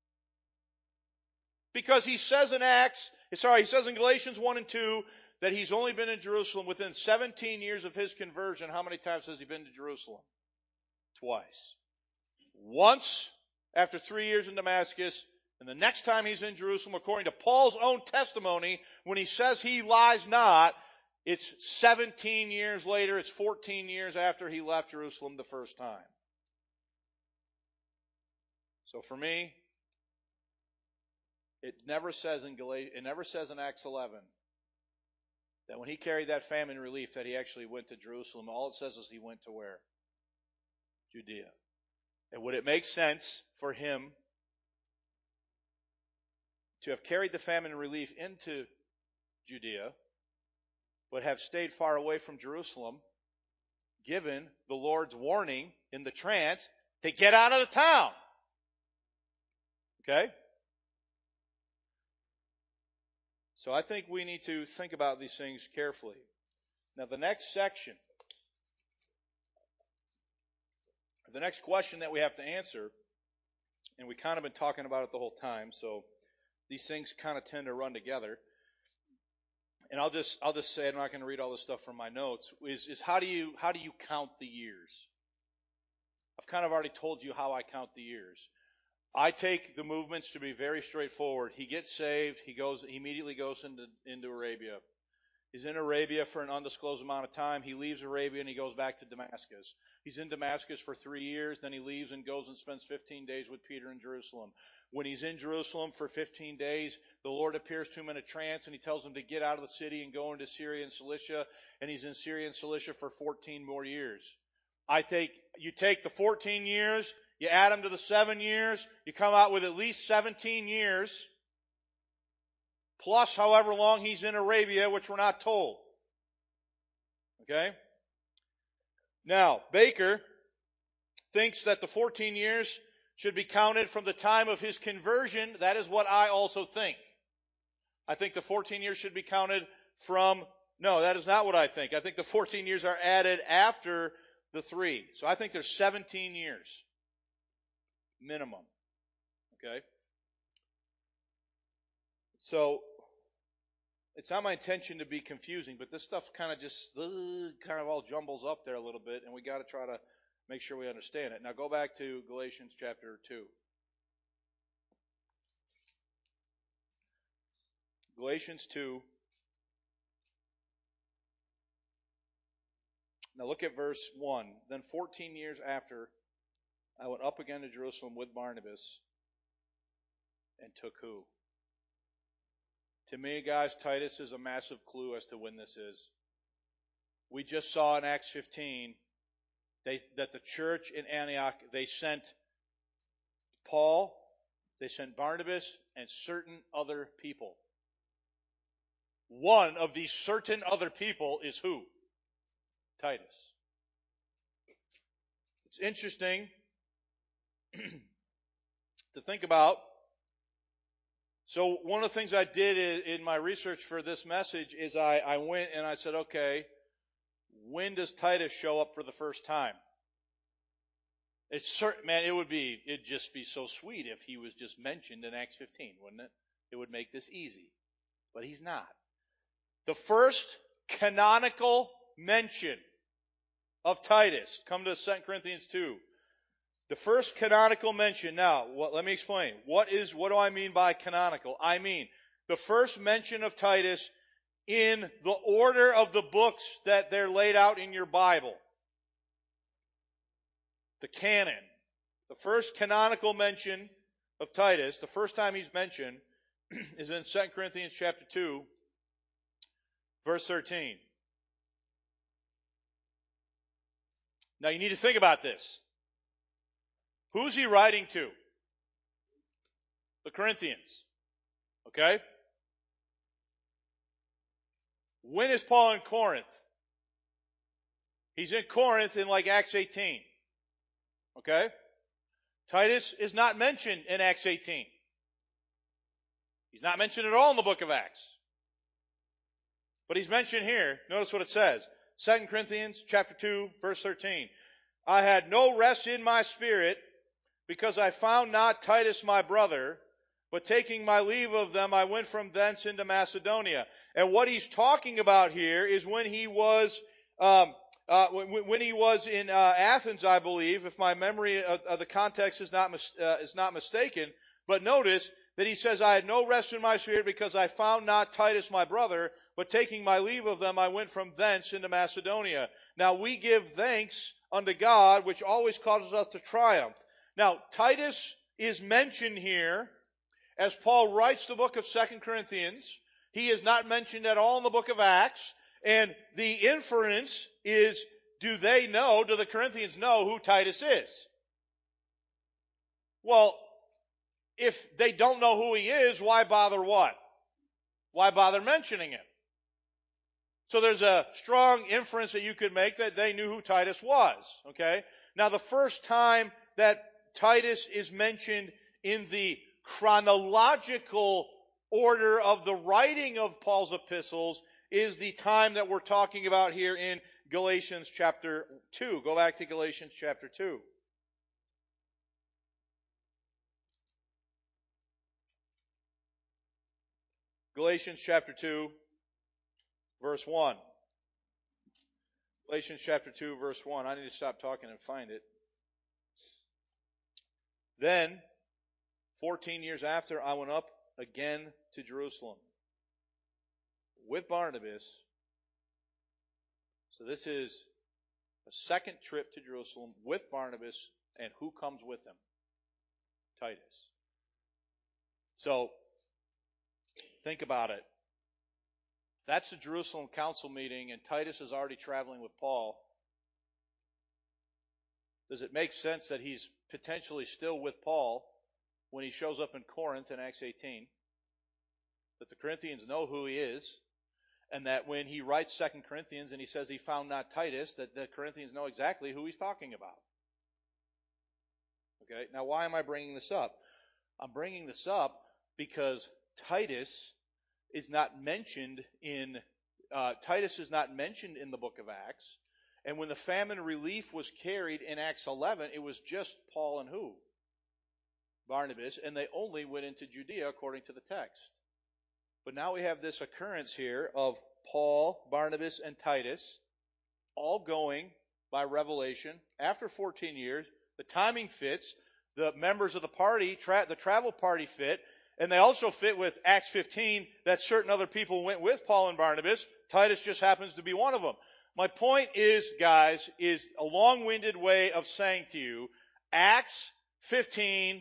Because he says in Acts, sorry, he says in Galatians one and two that he's only been in Jerusalem within seventeen years of his conversion. How many times has he been to Jerusalem? Twice. Once after three years in Damascus, and the next time he's in Jerusalem, according to Paul's own testimony, when he says he lies not, it's seventeen years later, it's fourteen years after he left Jerusalem the first time. So for me, it never says in Gal- it never says in Acts eleven that when he carried that famine relief, that he actually went to Jerusalem. All it says is he went to where? Judea. And would it make sense for him to have carried the famine relief into Judea, but have stayed far away from Jerusalem, given the Lord's warning in the trance to get out of the town? Okay? So I think we need to think about these things carefully. Now the next section, the next question that we have to answer, and we kind of been talking about it the whole time, so these things kind of tend to run together. And I'll just I'll just say, I'm not going to read all this stuff from my notes, is, is how do you how do you count the years? I've kind of already told you how I count the years. I take the movements to be very straightforward. He gets saved, he goes he immediately goes into, into Arabia. He's in Arabia for an undisclosed amount of time. He leaves Arabia and he goes back to Damascus. He's in Damascus for three years, then he leaves and goes and spends fifteen days with Peter in Jerusalem. When he's in Jerusalem for fifteen days, the Lord appears to him in a trance and he tells him to get out of the city and go into Syria and Cilicia, and he's in Syria and Cilicia for fourteen more years. I take, you take the fourteen years, you add them to the seven years, you come out with at least seventeen years, plus however long he's in Arabia, which we're not told. Okay? Now, Baker thinks that the fourteen years should be counted from the time of his conversion. That is what I also think. I think the fourteen years should be counted from, no, that is not what I think. I think the fourteen years are added after the three. So I think there's seventeen years. Minimum. Okay? So, it's not my intention to be confusing, but this stuff kind of just, uh, kind of all jumbles up there a little bit, and we got to try to make sure we understand it. Now go back to Galatians chapter two. Galatians two. Now look at verse one. Then fourteen years after, I went up again to Jerusalem with Barnabas and took who? To me, guys, Titus is a massive clue as to when this is. We just saw in Acts fifteen they, that the church in Antioch, they sent Paul, they sent Barnabas, and certain other people. One of these certain other people is who? Titus. It's interesting to think about. So one of the things I did in my research for this message is I, I went and I said, okay, when does Titus show up for the first time? It's certain, man, it would be, it'd just be so sweet if he was just mentioned in Acts fifteen, wouldn't it? It would make this easy. But he's not. The first canonical mention of Titus, come to Second Corinthians two. The first canonical mention. Now, what, let me explain. What is, what do I mean by canonical? I mean, the first mention of Titus in the order of the books that they're laid out in your Bible. The canon. The first canonical mention of Titus, the first time he's mentioned, is in Second Corinthians chapter two, verse thirteen. Now you need to think about this. Who's he writing to? The Corinthians. Okay? When is Paul in Corinth? He's in Corinth in like Acts eighteen. Okay? Titus is not mentioned in Acts eighteen. He's not mentioned at all in the book of Acts. But he's mentioned here. Notice what it says. Second Corinthians chapter two, verse thirteen. I had no rest in my spirit, because I found not Titus my brother, but taking my leave of them, I went from thence into Macedonia. And what he's talking about here is when he was, um, uh, when, when he was in uh, Athens, I believe, if my memory of, of the context is not mis- uh, is not mistaken. But notice that he says, I had no rest in my spirit because I found not Titus my brother, but taking my leave of them, I went from thence into Macedonia. Now we give thanks unto God, which always causes us to triumph. Now, Titus is mentioned here as Paul writes the book of Second Corinthians. He is not mentioned at all in the book of Acts. And the inference is, do they know, do the Corinthians know who Titus is? Well, if they don't know who he is, why bother what? Why bother mentioning him? So there's a strong inference that you could make that they knew who Titus was. Okay? Now the first time that Titus is mentioned in the chronological order of the writing of Paul's epistles is the time that we're talking about here in Galatians chapter two. Go back to Galatians chapter two. Galatians chapter two, verse one. Galatians chapter two, verse one. I need to stop talking and find it. Then, fourteen years after, I went up again to Jerusalem with Barnabas. So this is a second trip to Jerusalem with Barnabas, and who comes with him? Titus. So, think about it. That's the Jerusalem council meeting, and Titus is already traveling with Paul. Does it make sense that he's potentially still with Paul when he shows up in Corinth in Acts eighteen? That the Corinthians know who he is, and that when he writes Second Corinthians and he says he found not Titus, that the Corinthians know exactly who he's talking about. Okay, now why am I bringing this up? I'm bringing this up because Titus is not mentioned in uh, Titus is not mentioned in the book of Acts, and when the famine relief was carried in Acts eleven, it was just Paul and who? Barnabas, and they only went into Judea according to the text. But now we have this occurrence here of Paul, Barnabas, and Titus all going by revelation after fourteen years. The timing fits. The members of the party, tra- the travel party fit. And they also fit with Acts fifteen that certain other people went with Paul and Barnabas. Titus just happens to be one of them. My point is, guys, is a long-winded way of saying to you, Acts fifteen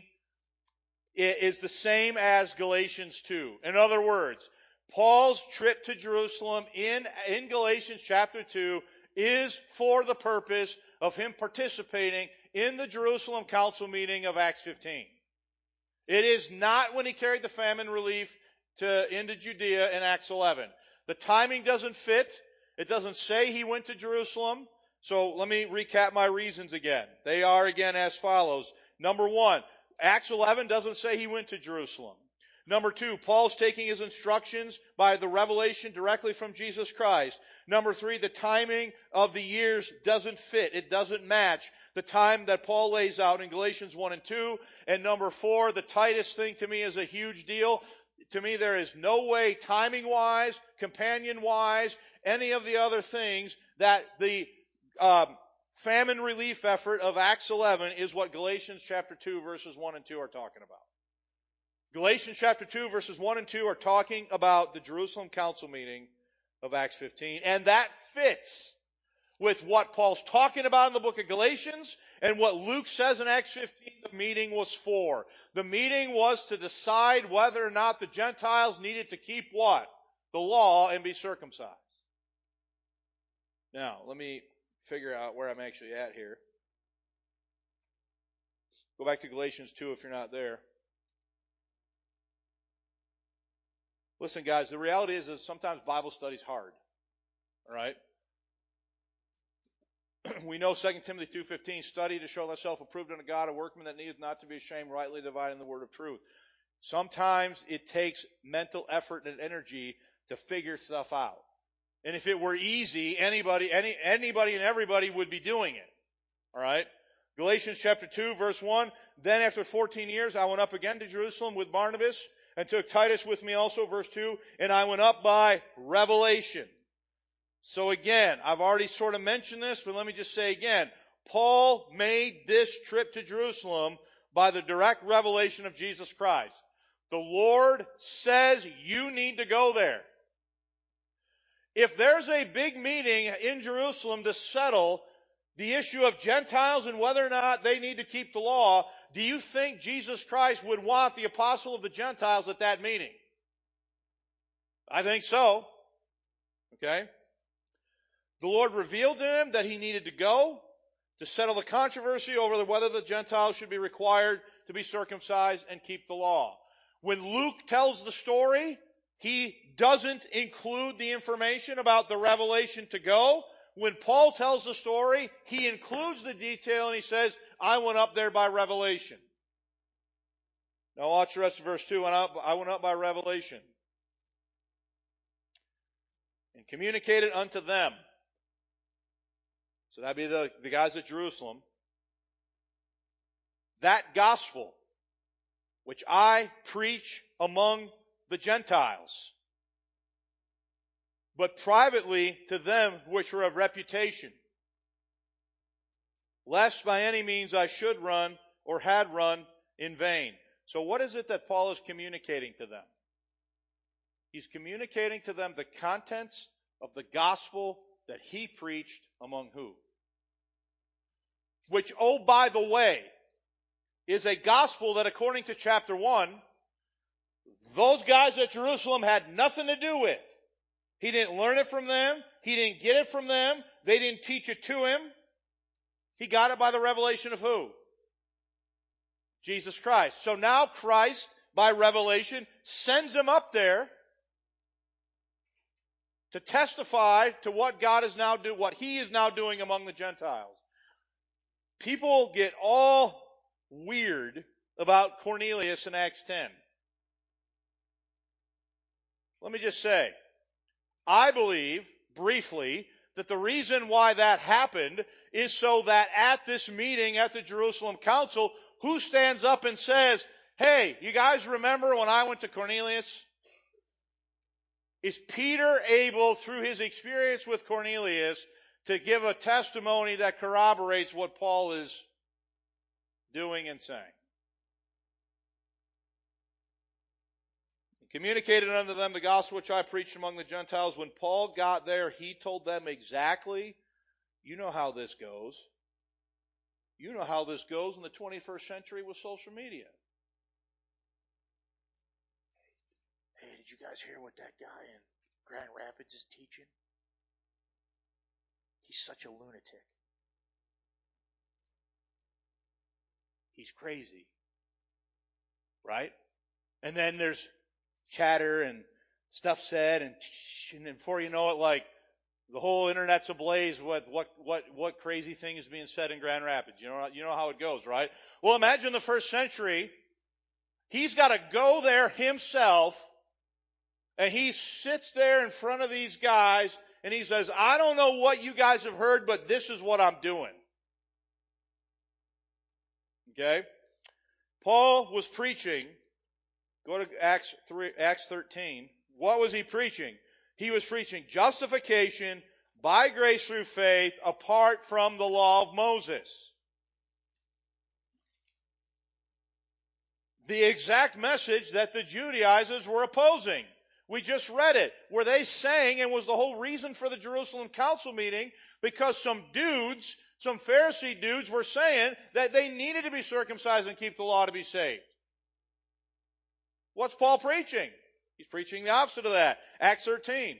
is the same as Galatians two. In other words, Paul's trip to Jerusalem in, in Galatians chapter two is for the purpose of him participating in the Jerusalem council meeting of Acts fifteen. It is not when he carried the famine relief to into Judea in Acts eleven. The timing doesn't fit. It doesn't say he went to Jerusalem. So let me recap my reasons again. They are again as follows. Number one, Acts eleven doesn't say he went to Jerusalem. Number two, Paul's taking his instructions by the revelation directly from Jesus Christ. Number three, the timing of the years doesn't fit. It doesn't match the time that Paul lays out in Galatians one and two. And number four, the Titus thing to me is a huge deal. To me, there is no way, timing-wise, companion-wise, any of the other things, that the um, famine relief effort of Acts eleven is what Galatians chapter two, verses one and two are talking about. Galatians chapter two, verses one and two are talking about the Jerusalem council meeting of Acts fifteen, and that fits with what Paul's talking about in the book of Galatians and what Luke says in Acts fifteen the meeting was for. The meeting was to decide whether or not the Gentiles needed to keep what? The law and be circumcised. Now, let me figure out where I'm actually at here. Go back to Galatians two if you're not there. Listen, guys, the reality is that sometimes Bible study is hard. All right? We know Second Timothy two fifteen, study to show thyself approved unto God, a workman that needeth not to be ashamed, rightly dividing the word of truth. Sometimes it takes mental effort and energy to figure stuff out. And if it were easy, anybody, any, anybody and everybody would be doing it. All right? Galatians chapter two, verse one, then after fourteen years I went up again to Jerusalem with Barnabas, and took Titus with me also, verse two, and I went up by revelation. So again, I've already sort of mentioned this, but let me just say again, Paul made this trip to Jerusalem by the direct revelation of Jesus Christ. The Lord says you need to go there. If there's a big meeting in Jerusalem to settle the issue of Gentiles and whether or not they need to keep the law, do you think Jesus Christ would want the apostle of the Gentiles at that meeting? I think so. Okay? The Lord revealed to him that he needed to go to settle the controversy over whether the Gentiles should be required to be circumcised and keep the law. When Luke tells the story, he doesn't include the information about the revelation to go. When Paul tells the story, he includes the detail and he says, I went up there by revelation. Now watch the rest of verse two. I went up by revelation and communicated unto them. So that'd be the, the guys at Jerusalem. That gospel which I preach among the Gentiles, but privately to them which were of reputation, lest by any means I should run or had run in vain. So what is it that Paul is communicating to them? He's communicating to them the contents of the gospel that he preached among who? Which, oh, by the way, is a gospel that according to chapter one, those guys at Jerusalem had nothing to do with. He didn't learn it from them. He didn't get it from them. They didn't teach it to him. He got it by the revelation of who? Jesus Christ. So now Christ, by revelation, sends him up there to testify to what God is now do, what he is now doing among the Gentiles. People get all weird about Cornelius in Acts ten. Let me just say, I believe, briefly, that the reason why that happened is so that at this meeting at the Jerusalem Council, who stands up and says, hey, you guys remember when I went to Cornelius? Is Peter able, through his experience with Cornelius, to give a testimony that corroborates what Paul is doing and saying? Communicated unto them the gospel which I preached among the Gentiles. When Paul got there, he told them exactly, you know how this goes. You know how this goes in the twenty-first century with social media. Hey, did you guys hear what that guy in Grand Rapids is teaching? He's such a lunatic. He's crazy. Right? And then there's chatter and stuff said, and, and before you know it, like, the whole internet's ablaze with what, what, what crazy thing is being said in Grand Rapids. You know, you know how it goes, right? Well, imagine the first century. He's got to go there himself, and he sits there in front of these guys, and he says, I don't know what you guys have heard, but this is what I'm doing. Okay? Paul was preaching. Go to Acts three, Acts thirteen. What was he preaching? He was preaching justification by grace through faith apart from the law of Moses. The exact message that the Judaizers were opposing. We just read it. Were they saying, and was the whole reason for the Jerusalem Council meeting, because some dudes, some Pharisee dudes were saying that they needed to be circumcised and keep the law to be saved. What's Paul preaching? He's preaching the opposite of that. Acts thirteen.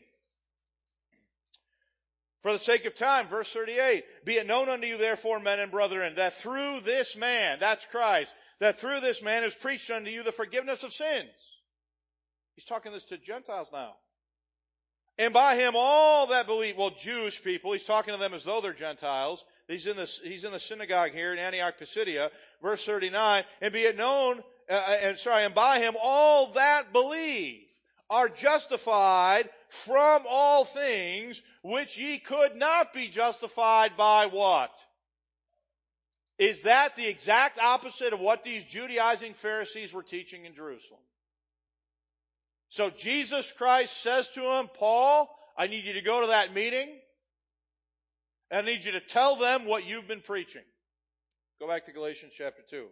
For the sake of time, verse thirty-eight. Be it known unto you therefore, men and brethren, that through this man, that's Christ, that through this man is preached unto you the forgiveness of sins. He's talking this to Gentiles now. And by him all that believe, well, Jewish people, he's talking to them as though they're Gentiles. He's in the, he's in the synagogue here in Antioch Pisidia. Verse thirty-nine. And be it known, uh, and sorry, and by him all that believe are justified from all things which ye could not be justified by what? Is that the exact opposite of what these Judaizing Pharisees were teaching in Jerusalem? So Jesus Christ says to him, Paul, I need you to go to that meeting, and I need you to tell them what you've been preaching. Go back to Galatians chapter two.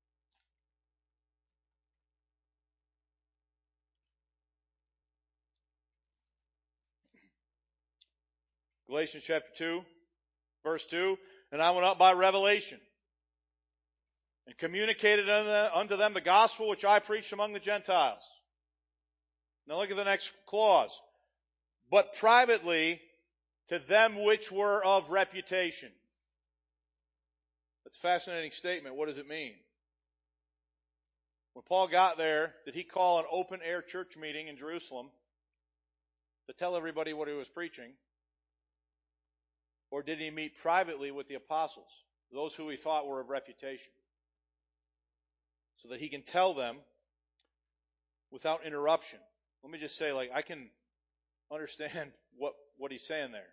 Galatians chapter two, verse two. And I went up by revelation and communicated unto them the gospel which I preached among the Gentiles. Now look at the next clause. But privately to them which were of reputation. That's a fascinating statement. What does it mean? When Paul got there, did he call an open-air church meeting in Jerusalem to tell everybody what he was preaching? Or did he meet privately with the apostles, those who he thought were of reputation, so that he can tell them without interruption? Let me just say, like, I can understand what, what he's saying there.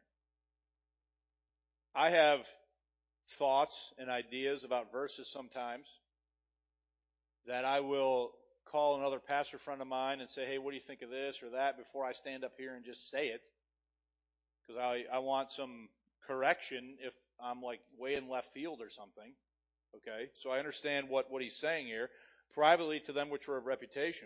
I have thoughts and ideas about verses sometimes that I will call another pastor friend of mine and say, hey, what do you think of this or that, before I stand up here and just say it? Because I, I want some correction if I'm like way in left field or something. Okay, so I understand what, what he's saying here. Privately to them which were of reputation.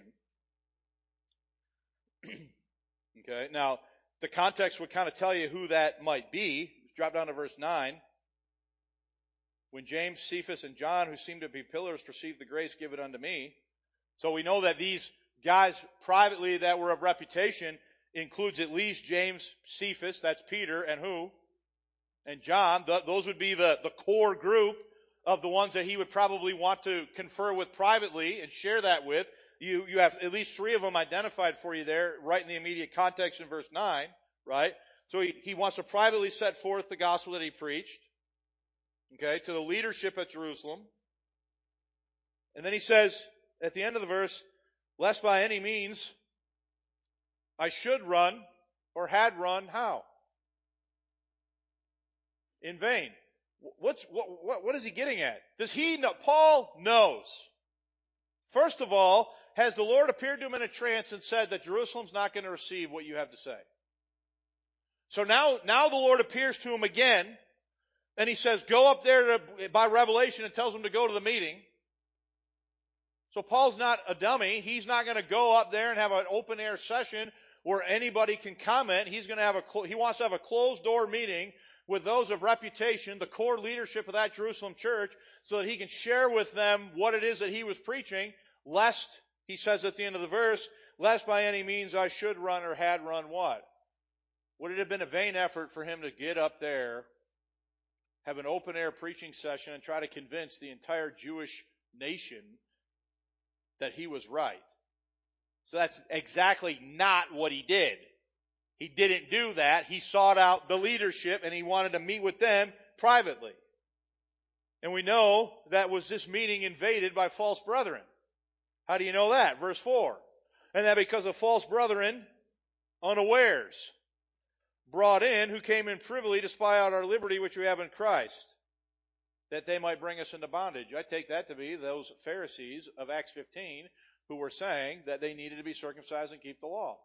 Okay, now the context would kind of tell you who that might be. Drop down to verse nine. When James, Cephas, and John, who seemed to be pillars, perceived the grace given unto me. So we know that these guys privately that were of reputation includes at least James, Cephas, that's Peter, and who? And John. The, those would be the, the core group of the ones that he would probably want to confer with privately and share that with. You, you have at least three of them identified for you there, right in the immediate context in verse nine, right? So he, he wants to privately set forth the gospel that he preached, okay, to the leadership at Jerusalem. And then he says, at the end of the verse, lest by any means I should run or had run, how? In vain. What's, what, what, what is he getting at? Does he know? Paul knows. First of all, has the Lord appeared to him in a trance and said that Jerusalem's not going to receive what you have to say? So now, now the Lord appears to him again, and he says, go up there to, by revelation, and tells him to go to the meeting. So Paul's not a dummy. He's not going to go up there and have an open air session where anybody can comment. He's going to have a, he wants to have a closed door meeting with those of reputation, the core leadership of that Jerusalem church, so that he can share with them what it is that he was preaching, lest, he says at the end of the verse, lest by any means I should run or had run what? Would it have been a vain effort for him to get up there, have an open air preaching session, and try to convince the entire Jewish nation that he was right? So that's exactly not what he did. He didn't do that. He sought out the leadership and he wanted to meet with them privately. And we know that was this meeting invaded by false brethren. How do you know that? Verse four. And that because of false brethren, unawares, brought in, who came in privily to spy out our liberty which we have in Christ, that they might bring us into bondage. I take that to be those Pharisees of Acts fifteen who were saying that they needed to be circumcised and keep the law.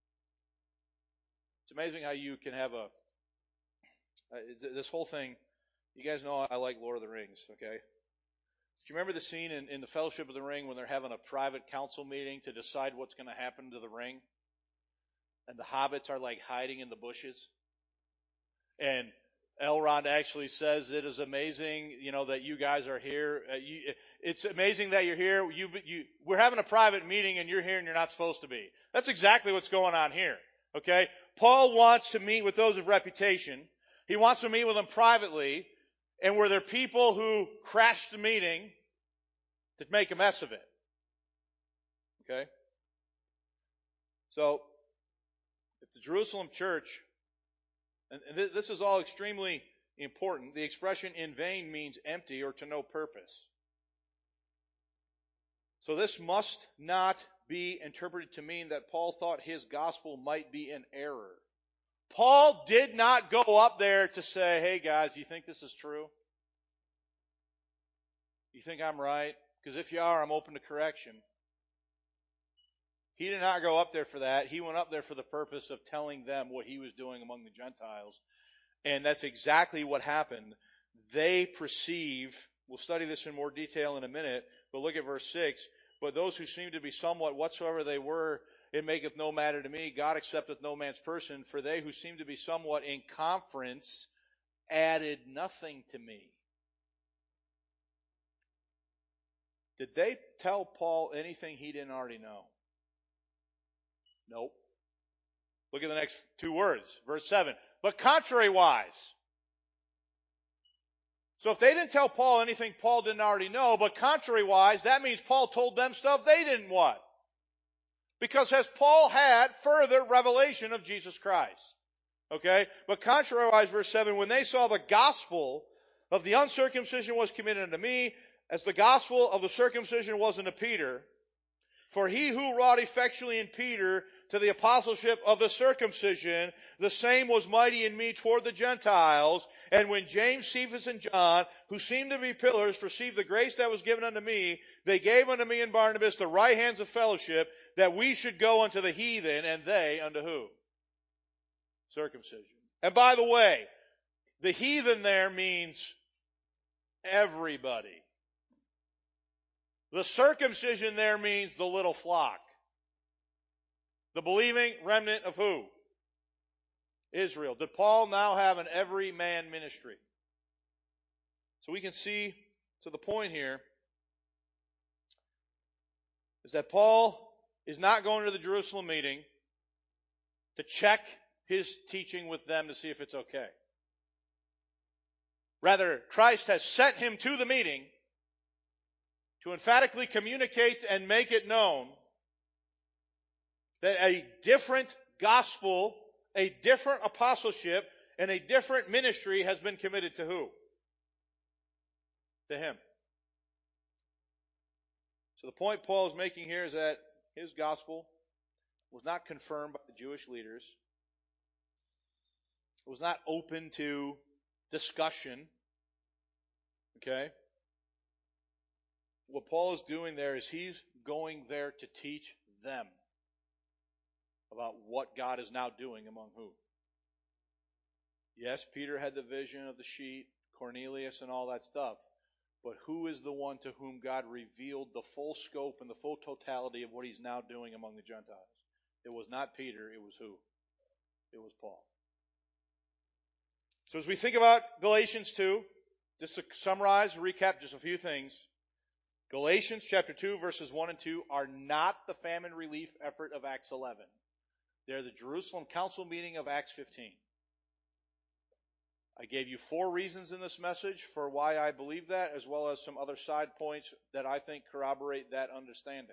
It's amazing how you can have a, uh, this whole thing, you guys know I like Lord of the Rings, okay? Do you remember the scene in, in the Fellowship of the Ring when they're having a private council meeting to decide what's going to happen to the ring? And the hobbits are like hiding in the bushes. And Elrond actually says, it is amazing, you know, that you guys are here. Uh, you, it's amazing that you're here. You, you, we're having a private meeting and you're here and you're not supposed to be. That's exactly what's going on here. Okay? Paul wants to meet with those of reputation. He wants to meet with them privately. And were there people who crashed the meeting to make a mess of it? Okay? So, if the Jerusalem church, and this is all extremely important, the expression in vain means empty or to no purpose. So this must not be interpreted to mean that Paul thought his gospel might be in error. Paul did not go up there to say, hey guys, do you think this is true? You think I'm right? Because if you are, I'm open to correction. He did not go up there for that. He went up there for the purpose of telling them what he was doing among the Gentiles. And that's exactly what happened. They perceive, we'll study this in more detail in a minute, but look at verse six. But those who seem to be somewhat whatsoever they were, it maketh no matter to me. God accepteth no man's person. For they who seem to be somewhat in conference added nothing to me. Did they tell Paul anything he didn't already know? Nope. Look at the next two words. Verse seven. But contrariwise. So if they didn't tell Paul anything Paul didn't already know, but contrariwise, that means Paul told them stuff they didn't what? Because has Paul had further revelation of Jesus Christ? Okay? But contrariwise, verse seven, when they saw the gospel of the uncircumcision was committed unto me, as the gospel of the circumcision was unto Peter, for he who wrought effectually in Peter to the apostleship of the circumcision, the same was mighty in me toward the Gentiles. And when James, Cephas, and John, who seemed to be pillars, perceived the grace that was given unto me, they gave unto me and Barnabas the right hands of fellowship, that we should go unto the heathen, and they unto who? Circumcision. And by the way, the heathen there means everybody. The circumcision there means the little flock. The believing remnant of who? Israel. Did Paul now have an every man ministry? So we can see to the point here is that Paul is not going to the Jerusalem meeting to check his teaching with them to see if it's okay. Rather, Christ has sent him to the meeting to emphatically communicate and make it known that a different gospel, a different apostleship, and a different ministry has been committed to who? To him. So the point Paul is making here is that his gospel was not confirmed by the Jewish leaders. It was not open to discussion. Okay? What Paul is doing there is he's going there to teach them about what God is now doing among who? Yes, Peter had the vision of the sheet, Cornelius and all that stuff. But who is the one to whom God revealed the full scope and the full totality of what he's now doing among the Gentiles? It was not Peter, it was who? It was Paul. So as we think about Galatians two, just to summarize, recap just a few things. Galatians chapter two, verses one and two are not the famine relief effort of Acts eleven. They're the Jerusalem council meeting of Acts fifteen. I gave you four reasons in this message for why I believe that, as well as some other side points that I think corroborate that understanding.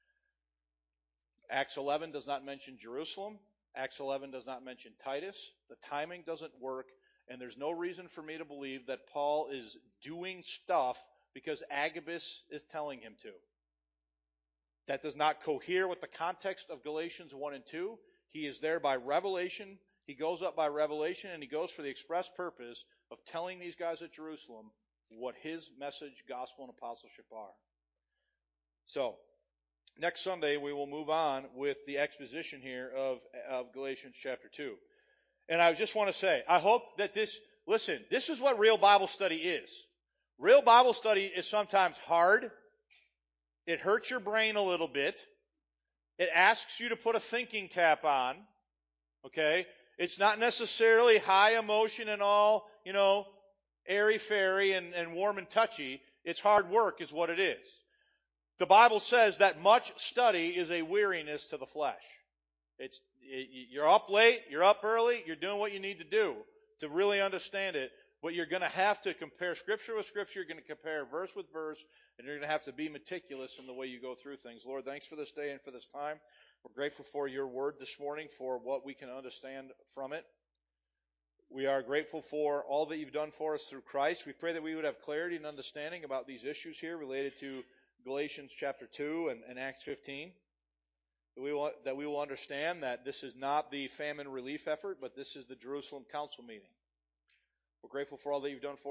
Acts eleven does not mention Jerusalem. Acts eleven does not mention Titus. The timing doesn't work, and there's no reason for me to believe that Paul is doing stuff because Agabus is telling him to. That does not cohere with the context of Galatians one and two. He is there by revelation. He goes up by revelation, and he goes for the express purpose of telling these guys at Jerusalem what his message, gospel, and apostleship are. So, next Sunday we will move on with the exposition here of, of Galatians chapter two. And I just want to say, I hope that this, listen, this is what real Bible study is. Real Bible study is sometimes hard. It hurts your brain a little bit. It asks you to put a thinking cap on. Okay? It's not necessarily high emotion and all, you know, airy-fairy and, and warm and touchy. It's hard work is what it is. The Bible says that much study is a weariness to the flesh. It's it, you're up late, you're up early, you're doing what you need to do to really understand it. But you're going to have to compare Scripture with Scripture. You're going to compare verse with verse. And you're going to have to be meticulous in the way you go through things. Lord, thanks for this day and for this time. We're grateful for your word this morning, for what we can understand from it. We are grateful for all that you've done for us through Christ. We pray that we would have clarity and understanding about these issues here related to Galatians chapter two and, and Acts fifteen. That we, will, that we will understand that this is not the famine relief effort, but this is the Jerusalem council meeting. We're grateful for all that you've done for us.